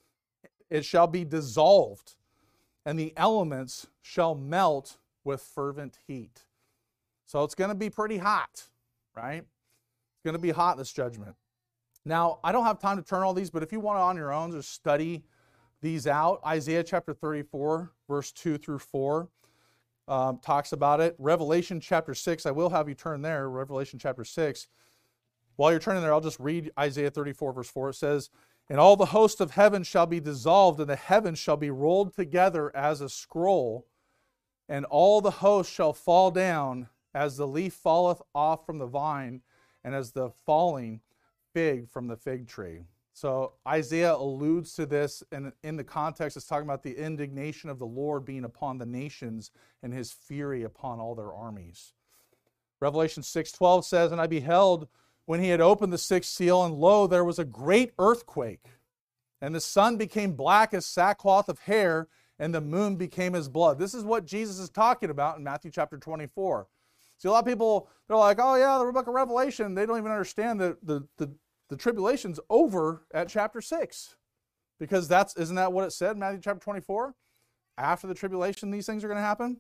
It shall be dissolved, and the elements shall melt with fervent heat. So it's going to be pretty hot, right? It's going to be hot, this judgment. Now, I don't have time to turn all these, but if you want to on your own, just study these out. Isaiah chapter thirty-four, verse two through four, um, talks about it. Revelation chapter six, I will have you turn there, Revelation chapter six. While you're turning there, I'll just read Isaiah thirty-four, verse four. It says, "And all the host of heaven shall be dissolved, and the heavens shall be rolled together as a scroll, and all the host shall fall down as the leaf falleth off from the vine, and as the falling fig from the fig tree." So Isaiah alludes to this, and in the context, it's talking about the indignation of the Lord being upon the nations and his fury upon all their armies. Revelation six twelve says, "And I beheld when he had opened the sixth seal, and lo, there was a great earthquake, and the sun became black as sackcloth of hair, and the moon became as blood." This is what Jesus is talking about in Matthew chapter twenty-four. See, a lot of people, they're like, oh yeah, the book of Revelation, they don't even understand that the, the, the tribulation's over at chapter six. Because that's, isn't that what it said in Matthew chapter twenty-four? After the tribulation, these things are going to happen.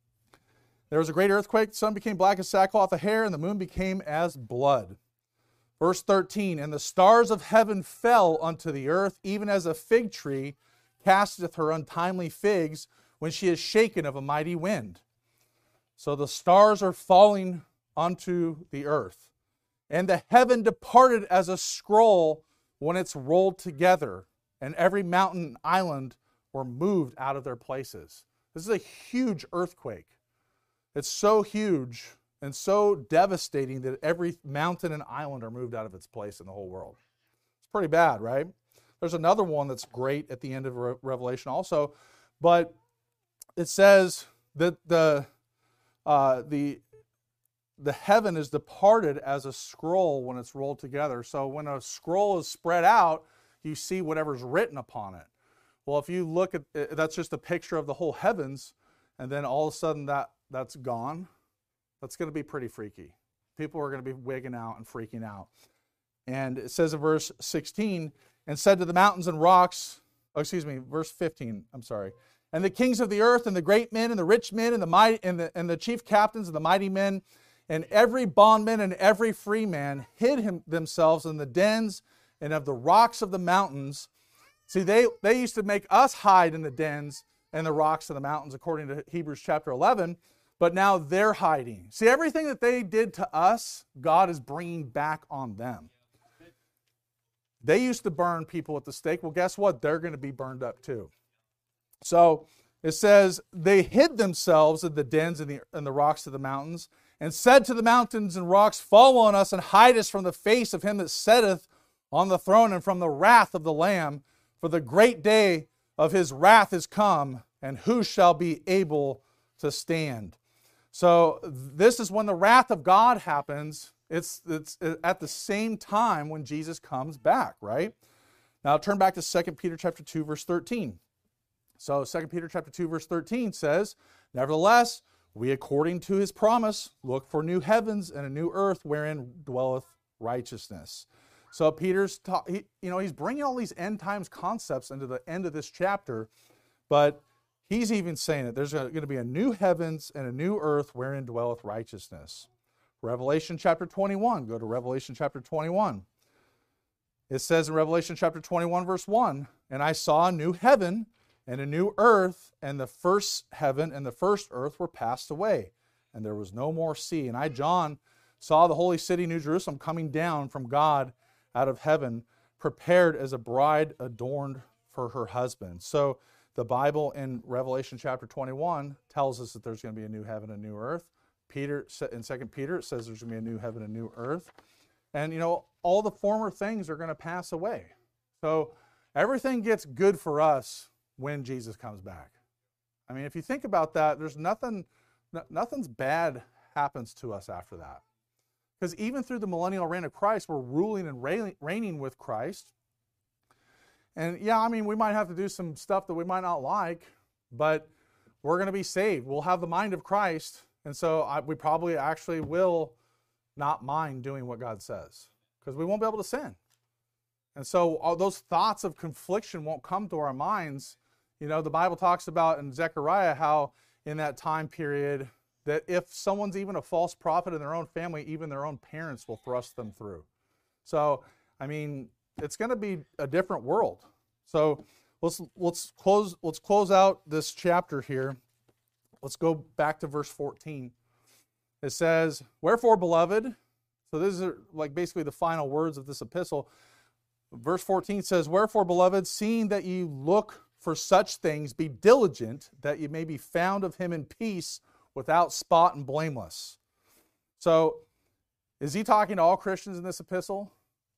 There was a great earthquake, the sun became black as sackcloth of hair, and the moon became as blood. Verse thirteen, "And the stars of heaven fell unto the earth, even as a fig tree casteth her untimely figs when she is shaken of a mighty wind." So the stars are falling onto the earth. "And the heaven departed as a scroll when it's rolled together, and every mountain and island were moved out of their places." This is a huge earthquake. It's so huge and so devastating that every mountain and island are moved out of its place in the whole world. It's pretty bad, right? There's another one that's great at the end of Re- Revelation also, but it says that the uh, the the heaven is departed as a scroll when it's rolled together. So when a scroll is spread out, you see whatever's written upon it. Well, if you look at it, that's just a picture of the whole heavens, and then all of a sudden that that's gone. That's going to be pretty freaky. People are going to be wigging out and freaking out. And it says in verse sixteen, "And said to the mountains and rocks," oh, excuse me, verse fifteen, I'm sorry, "And the kings of the earth, and the great men, and the rich men, and the mighty, and the, and the chief captains, and the mighty men, and every bondman and every free man hid him, themselves in the dens and of the rocks of the mountains." See, they, they used to make us hide in the dens and the rocks of the mountains, according to Hebrews chapter eleven. But now they're hiding. See, everything that they did to us, God is bringing back on them. They used to burn people at the stake. Well, guess what? They're going to be burned up too. So it says, "They hid themselves in the dens and the, and the rocks of the mountains, and said to the mountains and rocks, Fall on us, and hide us from the face of him that sitteth on the throne, and from the wrath of the Lamb. For the great day of his wrath is come, and who shall be able to stand?" So this is when the wrath of God happens. It's, it's at the same time when Jesus comes back, right? Now turn back to Second Peter chapter two, verse thirteen. So Second Peter chapter two, verse thirteen says, "Nevertheless, we according to his promise look for new heavens and a new earth wherein dwelleth righteousness." So Peter's, ta- he, you know, he's bringing all these end times concepts into the end of this chapter, but he's even saying that there's going to be a new heavens and a new earth wherein dwelleth righteousness. Revelation chapter twenty-one. Go to Revelation chapter twenty-one. It says in Revelation chapter twenty-one, verse one, "And I saw a new heaven and a new earth, and the first heaven and the first earth were passed away, and there was no more sea. And I, John, saw the holy city, New Jerusalem, coming down from God out of heaven, prepared as a bride adorned for her husband." So the Bible in Revelation chapter twenty-one tells us that there's going to be a new heaven and a new earth. Peter, in Second Peter, it says there's going to be a new heaven and a new earth. And, you know, all the former things are going to pass away. So everything gets good for us when Jesus comes back. I mean, if you think about that, there's nothing, nothing's bad happens to us after that. Because even through the millennial reign of Christ, we're ruling and reigning with Christ. And yeah, I mean, we might have to do some stuff that we might not like, but we're going to be saved. We'll have the mind of Christ. And so I, we probably actually will not mind doing what God says, because we won't be able to sin. And so all those thoughts of confliction won't come to our minds. You know, the Bible talks about in Zechariah how in that time period that if someone's even a false prophet in their own family, even their own parents will thrust them through. So, I mean, it's going to be a different world. So let's let's close let's close out this chapter here. Let's go back to verse fourteen. It says, "Wherefore, beloved," so these are like basically the final words of this epistle. Verse fourteen says, "Wherefore, beloved, seeing that ye look for such things, be diligent that ye may be found of him in peace, without spot and blameless." So, is he talking to all Christians in this epistle?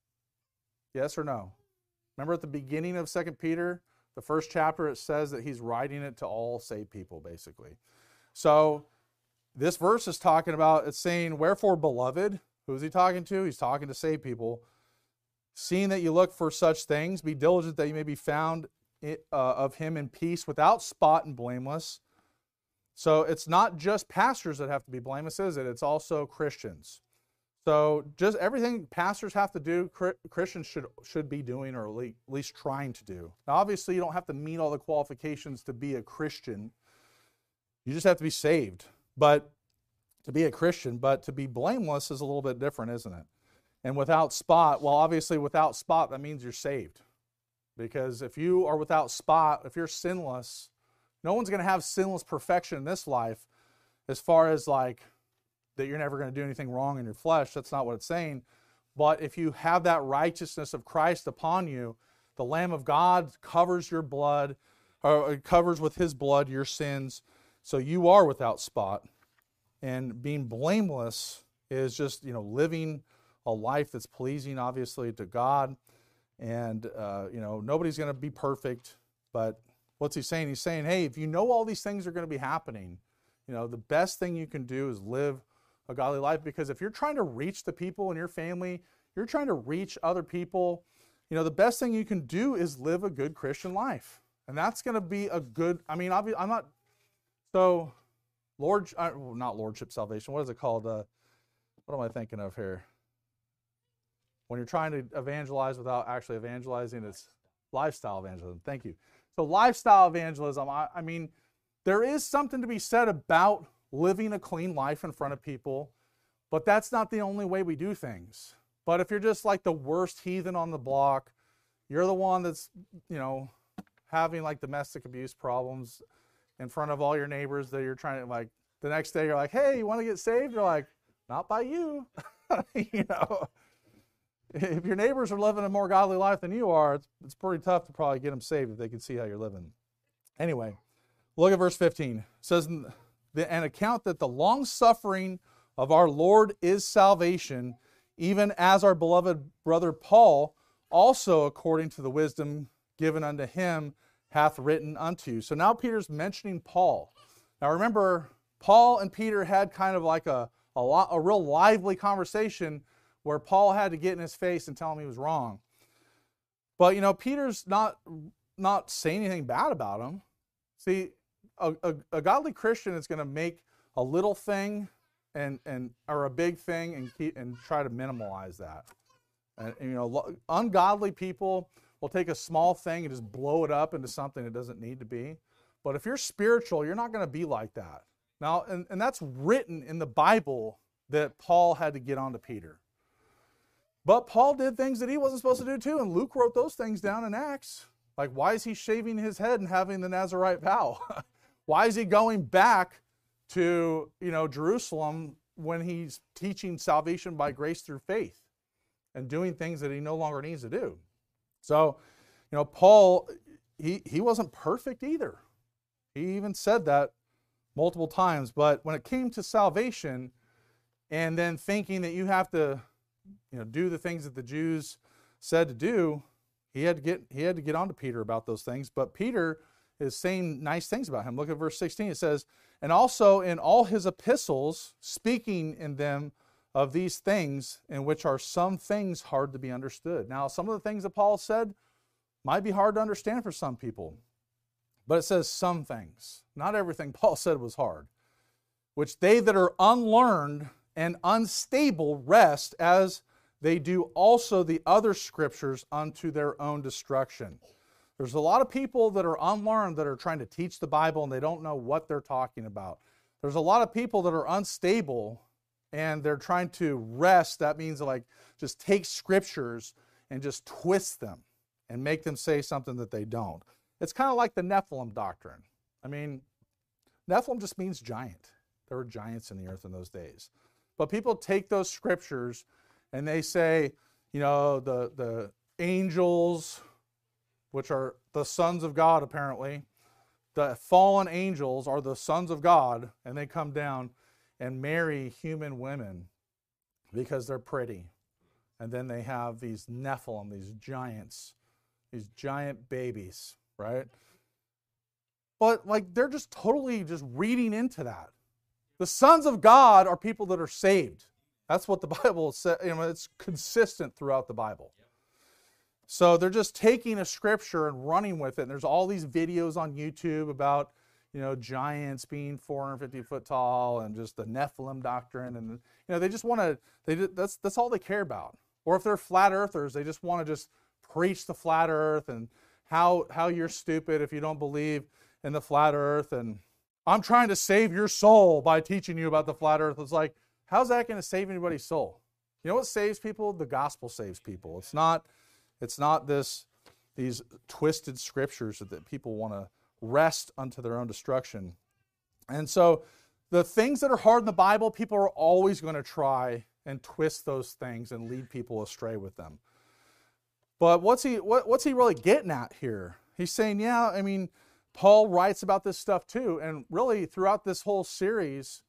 Yes or no? Remember at the beginning of Second Peter, the first chapter, it says that he's writing it to all saved people, basically. So, this verse is talking about, it's saying, "Wherefore, beloved," who is he talking to? He's talking to saved people. "Seeing that you look for such things, be diligent that you may be found uh, of him in peace, without spot and blameless." So it's not just pastors that have to be blameless, is it? It's also Christians. So just everything pastors have to do, Christians should should be doing, or at least trying to do. Now, obviously, you don't have to meet all the qualifications to be a Christian. You just have to be saved. But to be a Christian, but to be blameless is a little bit different, isn't it? And without spot, well, obviously without spot, that means you're saved. Because if you are without spot, if you're sinless, no one's going to have sinless perfection in this life, as far as like that you're never going to do anything wrong in your flesh. That's not what it's saying. But if you have that righteousness of Christ upon you, the Lamb of God covers your blood, or covers with his blood your sins, so you are without spot. And being blameless is just, you know, living a life that's pleasing, obviously, to God. And, uh, you know, nobody's going to be perfect. But what's he saying? He's saying, hey, if you know all these things are going to be happening, you know, the best thing you can do is live a godly life. Because if you're trying to reach the people in your family, you're trying to reach other people, you know, the best thing you can do is live a good Christian life. And that's going to be a good, I mean, I'm not, so, Lord, uh, not Lordship salvation, what is it called? Uh, what am I thinking of here? When you're trying to evangelize without actually evangelizing, it's lifestyle evangelism. Thank you. So lifestyle evangelism, I, I mean, there is something to be said about living a clean life in front of people, but that's not the only way we do things. But if you're just like the worst heathen on the block, you're the one that's, you know, having like domestic abuse problems in front of all your neighbors that you're trying to, like, the next day you're like, hey, you want to get saved? You're like, not by you. You know, if your neighbors are living a more godly life than you are, it's, it's pretty tough to probably get them saved if they can see how you're living. Anyway, look at verse fifteen. It says, "An account that the long suffering of our Lord is salvation, even as our beloved brother Paul also, according to the wisdom given unto him, hath written unto you." So now Peter's mentioning Paul. Now remember, Paul and Peter had kind of like a, a, lot, a real lively conversation where Paul had to get in his face and tell him he was wrong. But, you know, Peter's not, not saying anything bad about him. See, a, a, a godly Christian is going to make a little thing and, and or a big thing and keep, and try to minimize that. And, and you know, ungodly people will take a small thing and just blow it up into something it doesn't need to be. But if you're spiritual, you're not going to be like that. Now, and, and that's written in the Bible that Paul had to get onto Peter. But Paul did things that he wasn't supposed to do too, and Luke wrote those things down in Acts. Like, why is he shaving his head and having the Nazirite vow? Why is he going back to, you know, Jerusalem when he's teaching salvation by grace through faith and doing things that he no longer needs to do? So, you know, Paul, he, he wasn't perfect either. He even said that multiple times. But when it came to salvation and then thinking that you have to, you know, do the things that the Jews said to do, he had to get he had to get on to Peter about those things. But Peter is saying nice things about him. Look at verse sixteen. It says, "And also in all his epistles, speaking in them of these things, in which are some things hard to be understood." Now, some of the things that Paul said might be hard to understand for some people. But it says some things. Not everything Paul said was hard. "Which they that are unlearned and unstable rest, as they do also the other scriptures, unto their own destruction." There's a lot of people that are unlearned that are trying to teach the Bible and they don't know what they're talking about. There's a lot of people that are unstable and they're trying to wrest. That means like just take scriptures and just twist them and make them say something that they don't. It's kind of like the Nephilim doctrine. I mean, Nephilim just means giant. There were giants in the earth in those days. But people take those scriptures and they say, you know, the, the angels, which are the sons of God apparently, the fallen angels are the sons of God, and they come down and marry human women because they're pretty. And then they have these Nephilim, these giants, these giant babies, right? But like they're just totally just reading into that. The sons of God are people that are saved. That's what the Bible says. You know, it's consistent throughout the Bible. So they're just taking a scripture and running with it. And there's all these videos on YouTube about, you know, giants being four hundred fifty foot tall and just the Nephilim doctrine. And, you know, they just want to, they that's that's all they care about. Or if they're flat earthers, they just want to just preach the flat earth and how how you're stupid if you don't believe in the flat earth. And I'm trying to save your soul by teaching you about the flat earth. It's like, how's that going to save anybody's soul? You know what saves people? The gospel saves people. It's not It's not this, these twisted scriptures that people want to wrest unto their own destruction. And so the things that are hard in the Bible, people are always going to try and twist those things and lead people astray with them. But what's he, what, what's he really getting at here? He's saying, yeah, I mean, Paul writes about this stuff too. And really throughout this whole series,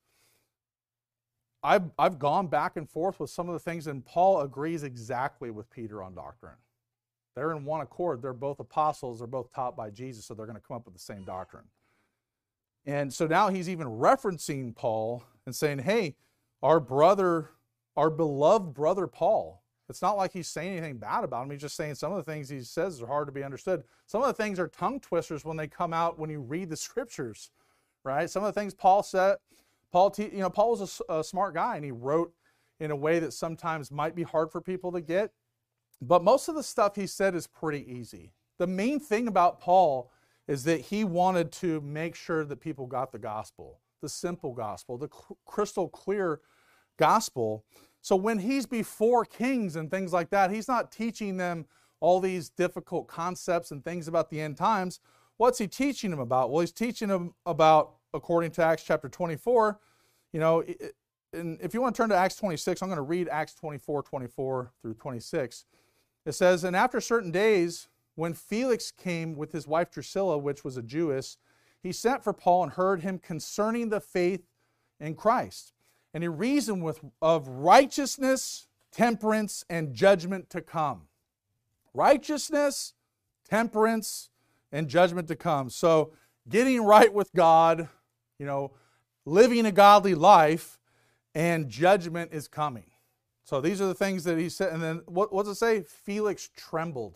I've, I've gone back and forth with some of the things, and Paul agrees exactly with Peter on doctrine. They're in one accord. They're both apostles. They're both taught by Jesus, so they're going to come up with the same doctrine. And so now he's even referencing Paul and saying, hey, our brother, our beloved brother Paul. It's not like he's saying anything bad about him. He's just saying some of the things he says are hard to be understood. Some of the things are tongue twisters when they come out when you read the scriptures, right? Some of the things Paul said, Paul, te- you know, Paul was a, a smart guy, and he wrote in a way that sometimes might be hard for people to get. But most of the stuff he said is pretty easy. The main thing about Paul is that he wanted to make sure that people got the gospel, the simple gospel, the cr- crystal clear gospel. So when he's before kings and things like that, he's not teaching them all these difficult concepts and things about the end times. What's he teaching them about? Well, he's teaching them about, according to Acts chapter twenty-four, you know, and if you want to turn to Acts twenty-six, I'm going to read Acts twenty-four, twenty-four through twenty-six. It says, and after certain days, when Felix came with his wife Drusilla, which was a Jewess, he sent for Paul and heard him concerning the faith in Christ. And he reasoned with of righteousness, temperance, and judgment to come. Righteousness, temperance, and judgment to come. So getting right with God, you know, living a godly life, and judgment is coming. So these are the things that he said. And then what, what does it say? Felix trembled.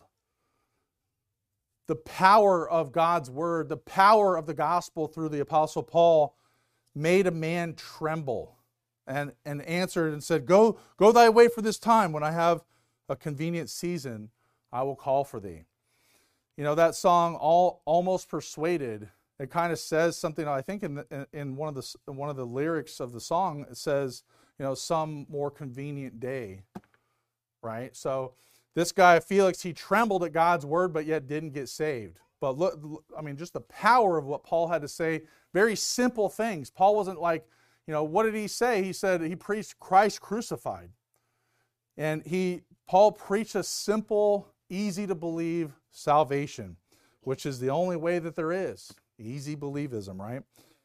The power of God's word, the power of the gospel through the Apostle Paul made a man tremble and, and answered and said, Go, go thy way for this time. When I have a convenient season, I will call for thee. You know, that song, All, Almost Persuaded, it kind of says something, I think in, the, in one, of the, one of the lyrics of the song, it says, you know, some more convenient day, right? So this guy, Felix, he trembled at God's word, but yet didn't get saved. But look, I mean, just the power of what Paul had to say, very simple things. Paul wasn't like, you know, what did he say? He said he preached Christ crucified. And he, Paul preached a simple, easy to believe salvation, which is the only way that there is. Easy believism, right?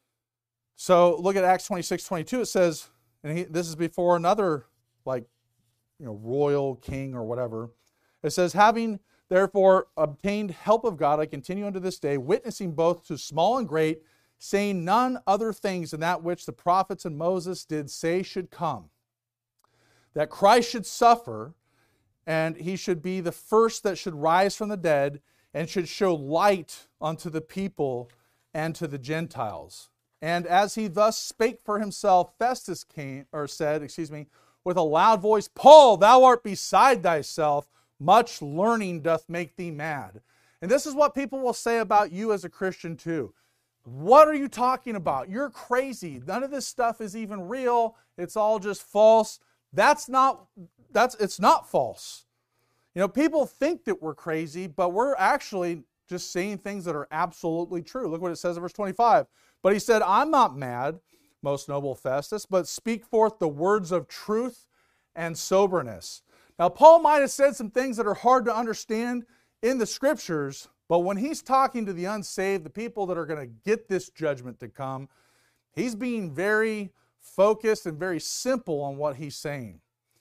So look at Acts twenty-six, twenty-two. It says, and he, this is before another, like, you know, royal king or whatever. It says, having therefore obtained help of God, I continue unto this day, witnessing both to small and great, saying none other things than that which the prophets and Moses did say should come. That Christ should suffer, and he should be the first that should rise from the dead, and should show light unto the people and to the Gentiles. And as he thus spake for himself, Festus came, or said, excuse me, with a loud voice, Paul, thou art beside thyself, much learning doth make thee mad. And this is what people will say about you as a Christian too. What are you talking about? You're crazy. None of this stuff is even real. It's all just false. That's not, that's, it's not false. You know, people think that we're crazy, but we're actually just saying things that are absolutely true. Look what it says in verse twenty-five. But he said, I'm not mad, most noble Festus, but speak forth the words of truth and soberness. Now, Paul might have said some things that are hard to understand in the scriptures, but when he's talking to the unsaved, the people that are going to get this judgment to come, he's being very focused and very simple on what he's saying.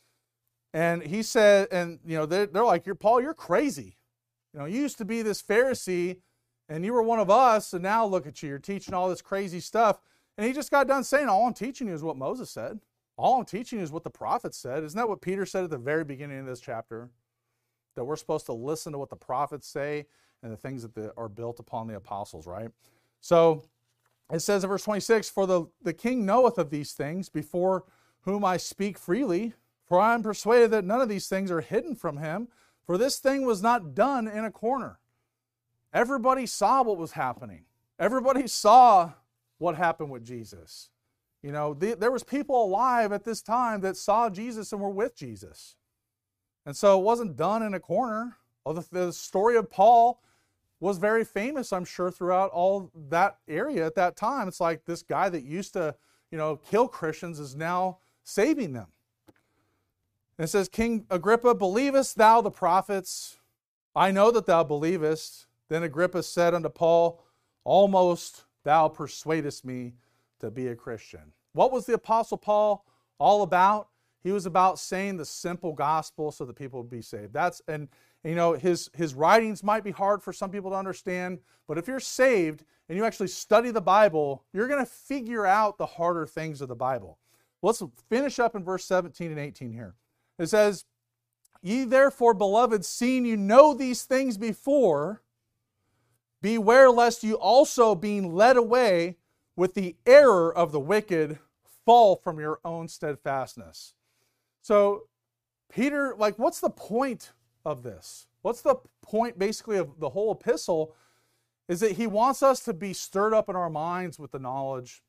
And he said, and you know, they're, they're like, you're Paul, you're crazy. You know, you used to be this Pharisee, and you were one of us, and now look at you, you're teaching all this crazy stuff. And he just got done saying, all I'm teaching you is what Moses said. All I'm teaching you is what the prophets said. Isn't that what Peter said at the very beginning of this chapter? That we're supposed to listen to what the prophets say and the things that the, are built upon the apostles, right? So it says in verse twenty-six, For the, the king knoweth of these things, before whom I speak freely, for I am persuaded that none of these things are hidden from him, for this thing was not done in a corner. Everybody saw what was happening. Everybody saw what happened with Jesus. You know, the, there was people alive at this time that saw Jesus and were with Jesus. And so it wasn't done in a corner. Well, the, the story of Paul was very famous, I'm sure, throughout all that area at that time. It's like this guy that used to, you know, kill Christians is now saving them. And it says, King Agrippa, believest thou the prophets? I know that thou believest. Then Agrippa said unto Paul, almost thou persuadest me to be a Christian. What was the Apostle Paul all about? He was about saying the simple gospel so that people would be saved. That's, and you know, his, his writings might be hard for some people to understand, but if you're saved and you actually study the Bible, you're going to figure out the harder things of the Bible. Let's finish up in verse seventeen and eighteen here. It says, Ye therefore, beloved, seeing you know these things before, beware lest you also, being led away with the error of the wicked, fall from your own steadfastness. So, Peter, like, what's the point of this? What's the point, basically, of the whole epistle? Is that he wants us to be stirred up in our minds with the knowledge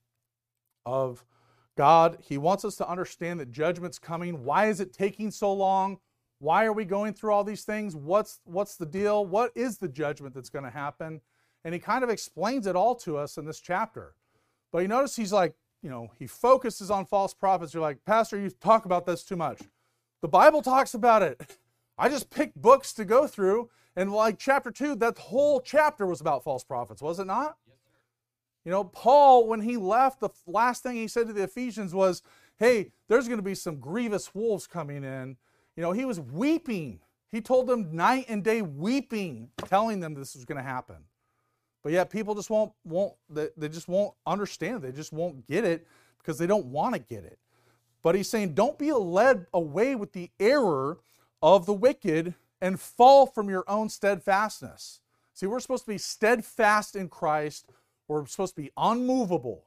of God. He wants us to understand that judgment's coming. Why is it taking so long? Why are we going through all these things? What's, what's the deal? What is the judgment that's going to happen? And he kind of explains it all to us in this chapter. But you notice he's like, you know, he focuses on false prophets. You're like, Pastor, you talk about this too much. The Bible talks about it. I just picked books to go through. And like chapter two, that whole chapter was about false prophets, was it not? Yes, sir. You know, Paul, when he left, the last thing he said to the Ephesians was, hey, there's going to be some grievous wolves coming in. You know, he was weeping. He told them night and day weeping, telling them this was going to happen. But yet people just won't, won't they, they just won't understand it. They just won't get it because they don't want to get it. But he's saying, don't be led away with the error of the wicked and fall from your own steadfastness. See, we're supposed to be steadfast in Christ. We're supposed to be unmovable.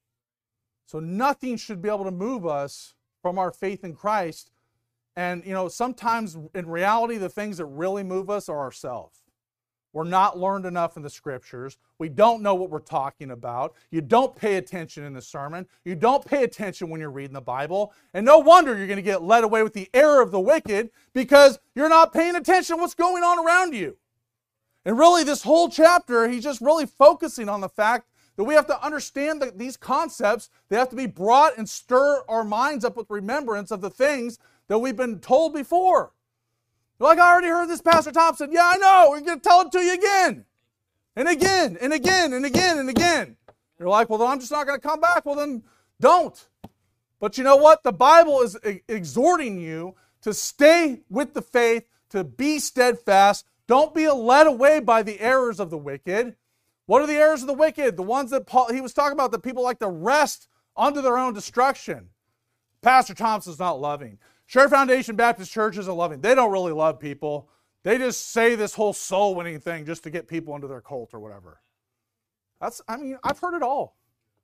So nothing should be able to move us from our faith in Christ. And, you know, sometimes in reality, the things that really move us are ourselves. We're not learned enough in the scriptures. We don't know what we're talking about. You don't pay attention in the sermon. You don't pay attention when you're reading the Bible. And no wonder you're going to get led away with the error of the wicked because you're not paying attention to what's going on around you. And really, this whole chapter, he's just really focusing on the fact that we have to understand that these concepts, they have to be brought and stir our minds up with remembrance of the things that we've been told before. You're like, I already heard this, Pastor Thompson. Yeah, I know. We're going to tell it to you again. And again, and again, and again, and again. You're like, well, then I'm just not going to come back. Well, then don't. But you know what? The Bible is exhorting you to stay with the faith, to be steadfast. Don't be led away by the errors of the wicked. What are the errors of the wicked? The ones that Paul, he was talking about, that people like to rest unto their own destruction. Pastor Thompson's not loving. Share Foundation Baptist Church isn't loving. They don't really love people. They just say this whole soul winning thing just to get people into their cult or whatever. That's, I mean, I've heard it all.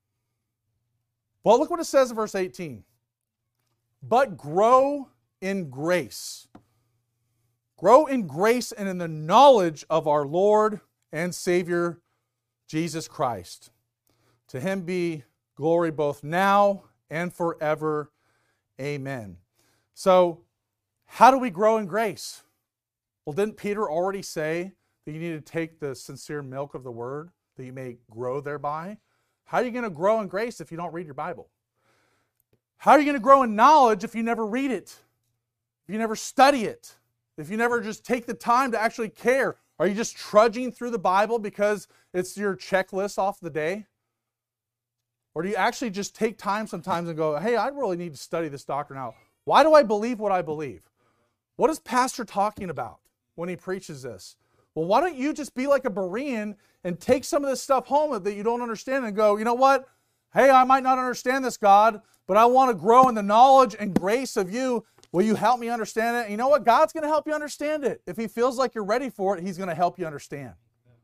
Well, look what it says in verse eighteen. But grow in grace. Grow in grace and in the knowledge of our Lord and Savior, Jesus Christ. To him be glory both now and forever. Amen. So, how do we grow in grace? Well, didn't Peter already say that you need to take the sincere milk of the word, that you may grow thereby. How are you going to grow in grace if you don't read your Bible? How are you going to grow in knowledge if you never read it? If you never study it? If you never just take the time to actually care? Are you just trudging through the Bible because it's your checklist off the day? Or do you actually just take time sometimes and go, hey, I really need to study this doctrine out. Why do I believe what I believe? What is Pastor talking about when he preaches this? Well, why don't you just be like a Berean and take some of this stuff home that you don't understand and go, you know what? Hey, I might not understand this, God, but I want to grow in the knowledge and grace of you. Will you help me understand it? And you know what? God's going to help you understand it. If he feels like you're ready for it, he's going to help you understand.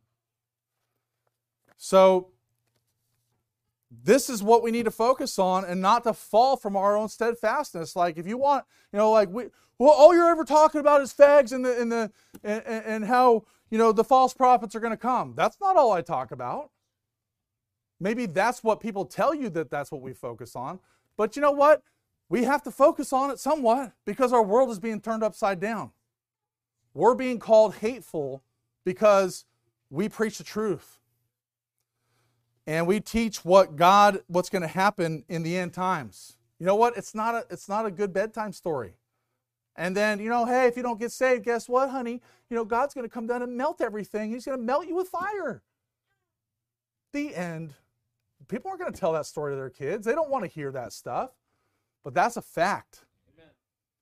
So, this is what we need to focus on and not to fall from our own steadfastness. Like if you want, you know, like we, well, all you're ever talking about is fags and the and the and, and how, you know, the false prophets are going to come. That's not all I talk about. Maybe that's what people tell you that that's what we focus on. But you know what? We have to focus on it somewhat because our world is being turned upside down. We're being called hateful because we preach the truth. And we teach what God, what's going to happen in the end times. You know what? It's not a, it's not a good bedtime story. And then, you know, hey, if you don't get saved, guess what, honey? You know, God's going to come down and melt everything. He's going to melt you with fire. The end. People aren't going to tell that story to their kids. They don't want to hear that stuff. But that's a fact. Amen.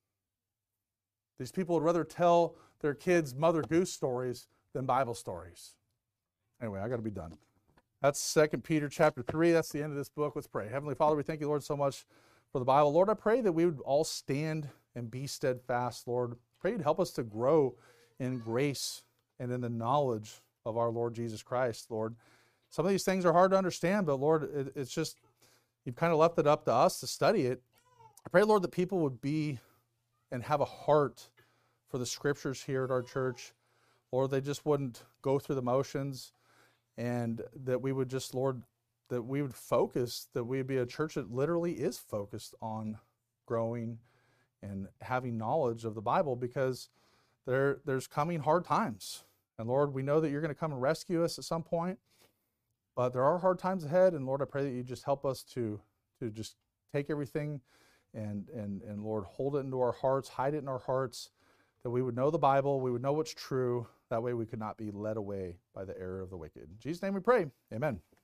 These people would rather tell their kids Mother Goose stories than Bible stories. Anyway, I got to be done. That's Second Peter chapter three. That's the end of this book. Let's pray. Heavenly Father, we thank you, Lord, so much for the Bible. Lord, I pray that we would all stand and be steadfast, Lord. Pray you'd help us to grow in grace and in the knowledge of our Lord Jesus Christ, Lord. Some of these things are hard to understand, but Lord, it, it's just, you've kind of left it up to us to study it. I pray, Lord, that people would be and have a heart for the scriptures here at our church. Lord, they just wouldn't go through the motions, and that we would just, Lord, that we would focus, that we would be a church that literally is focused on growing and having knowledge of the Bible, because there, there's coming hard times. And Lord, we know that you're going to come and rescue us at some point, but there are hard times ahead. And Lord, I pray that you just help us to, to just take everything and, and, and Lord, hold it into our hearts, hide it in our hearts, that we would know the Bible, we would know what's true. That way we could not be led away by the error of the wicked. In Jesus' name we pray. Amen.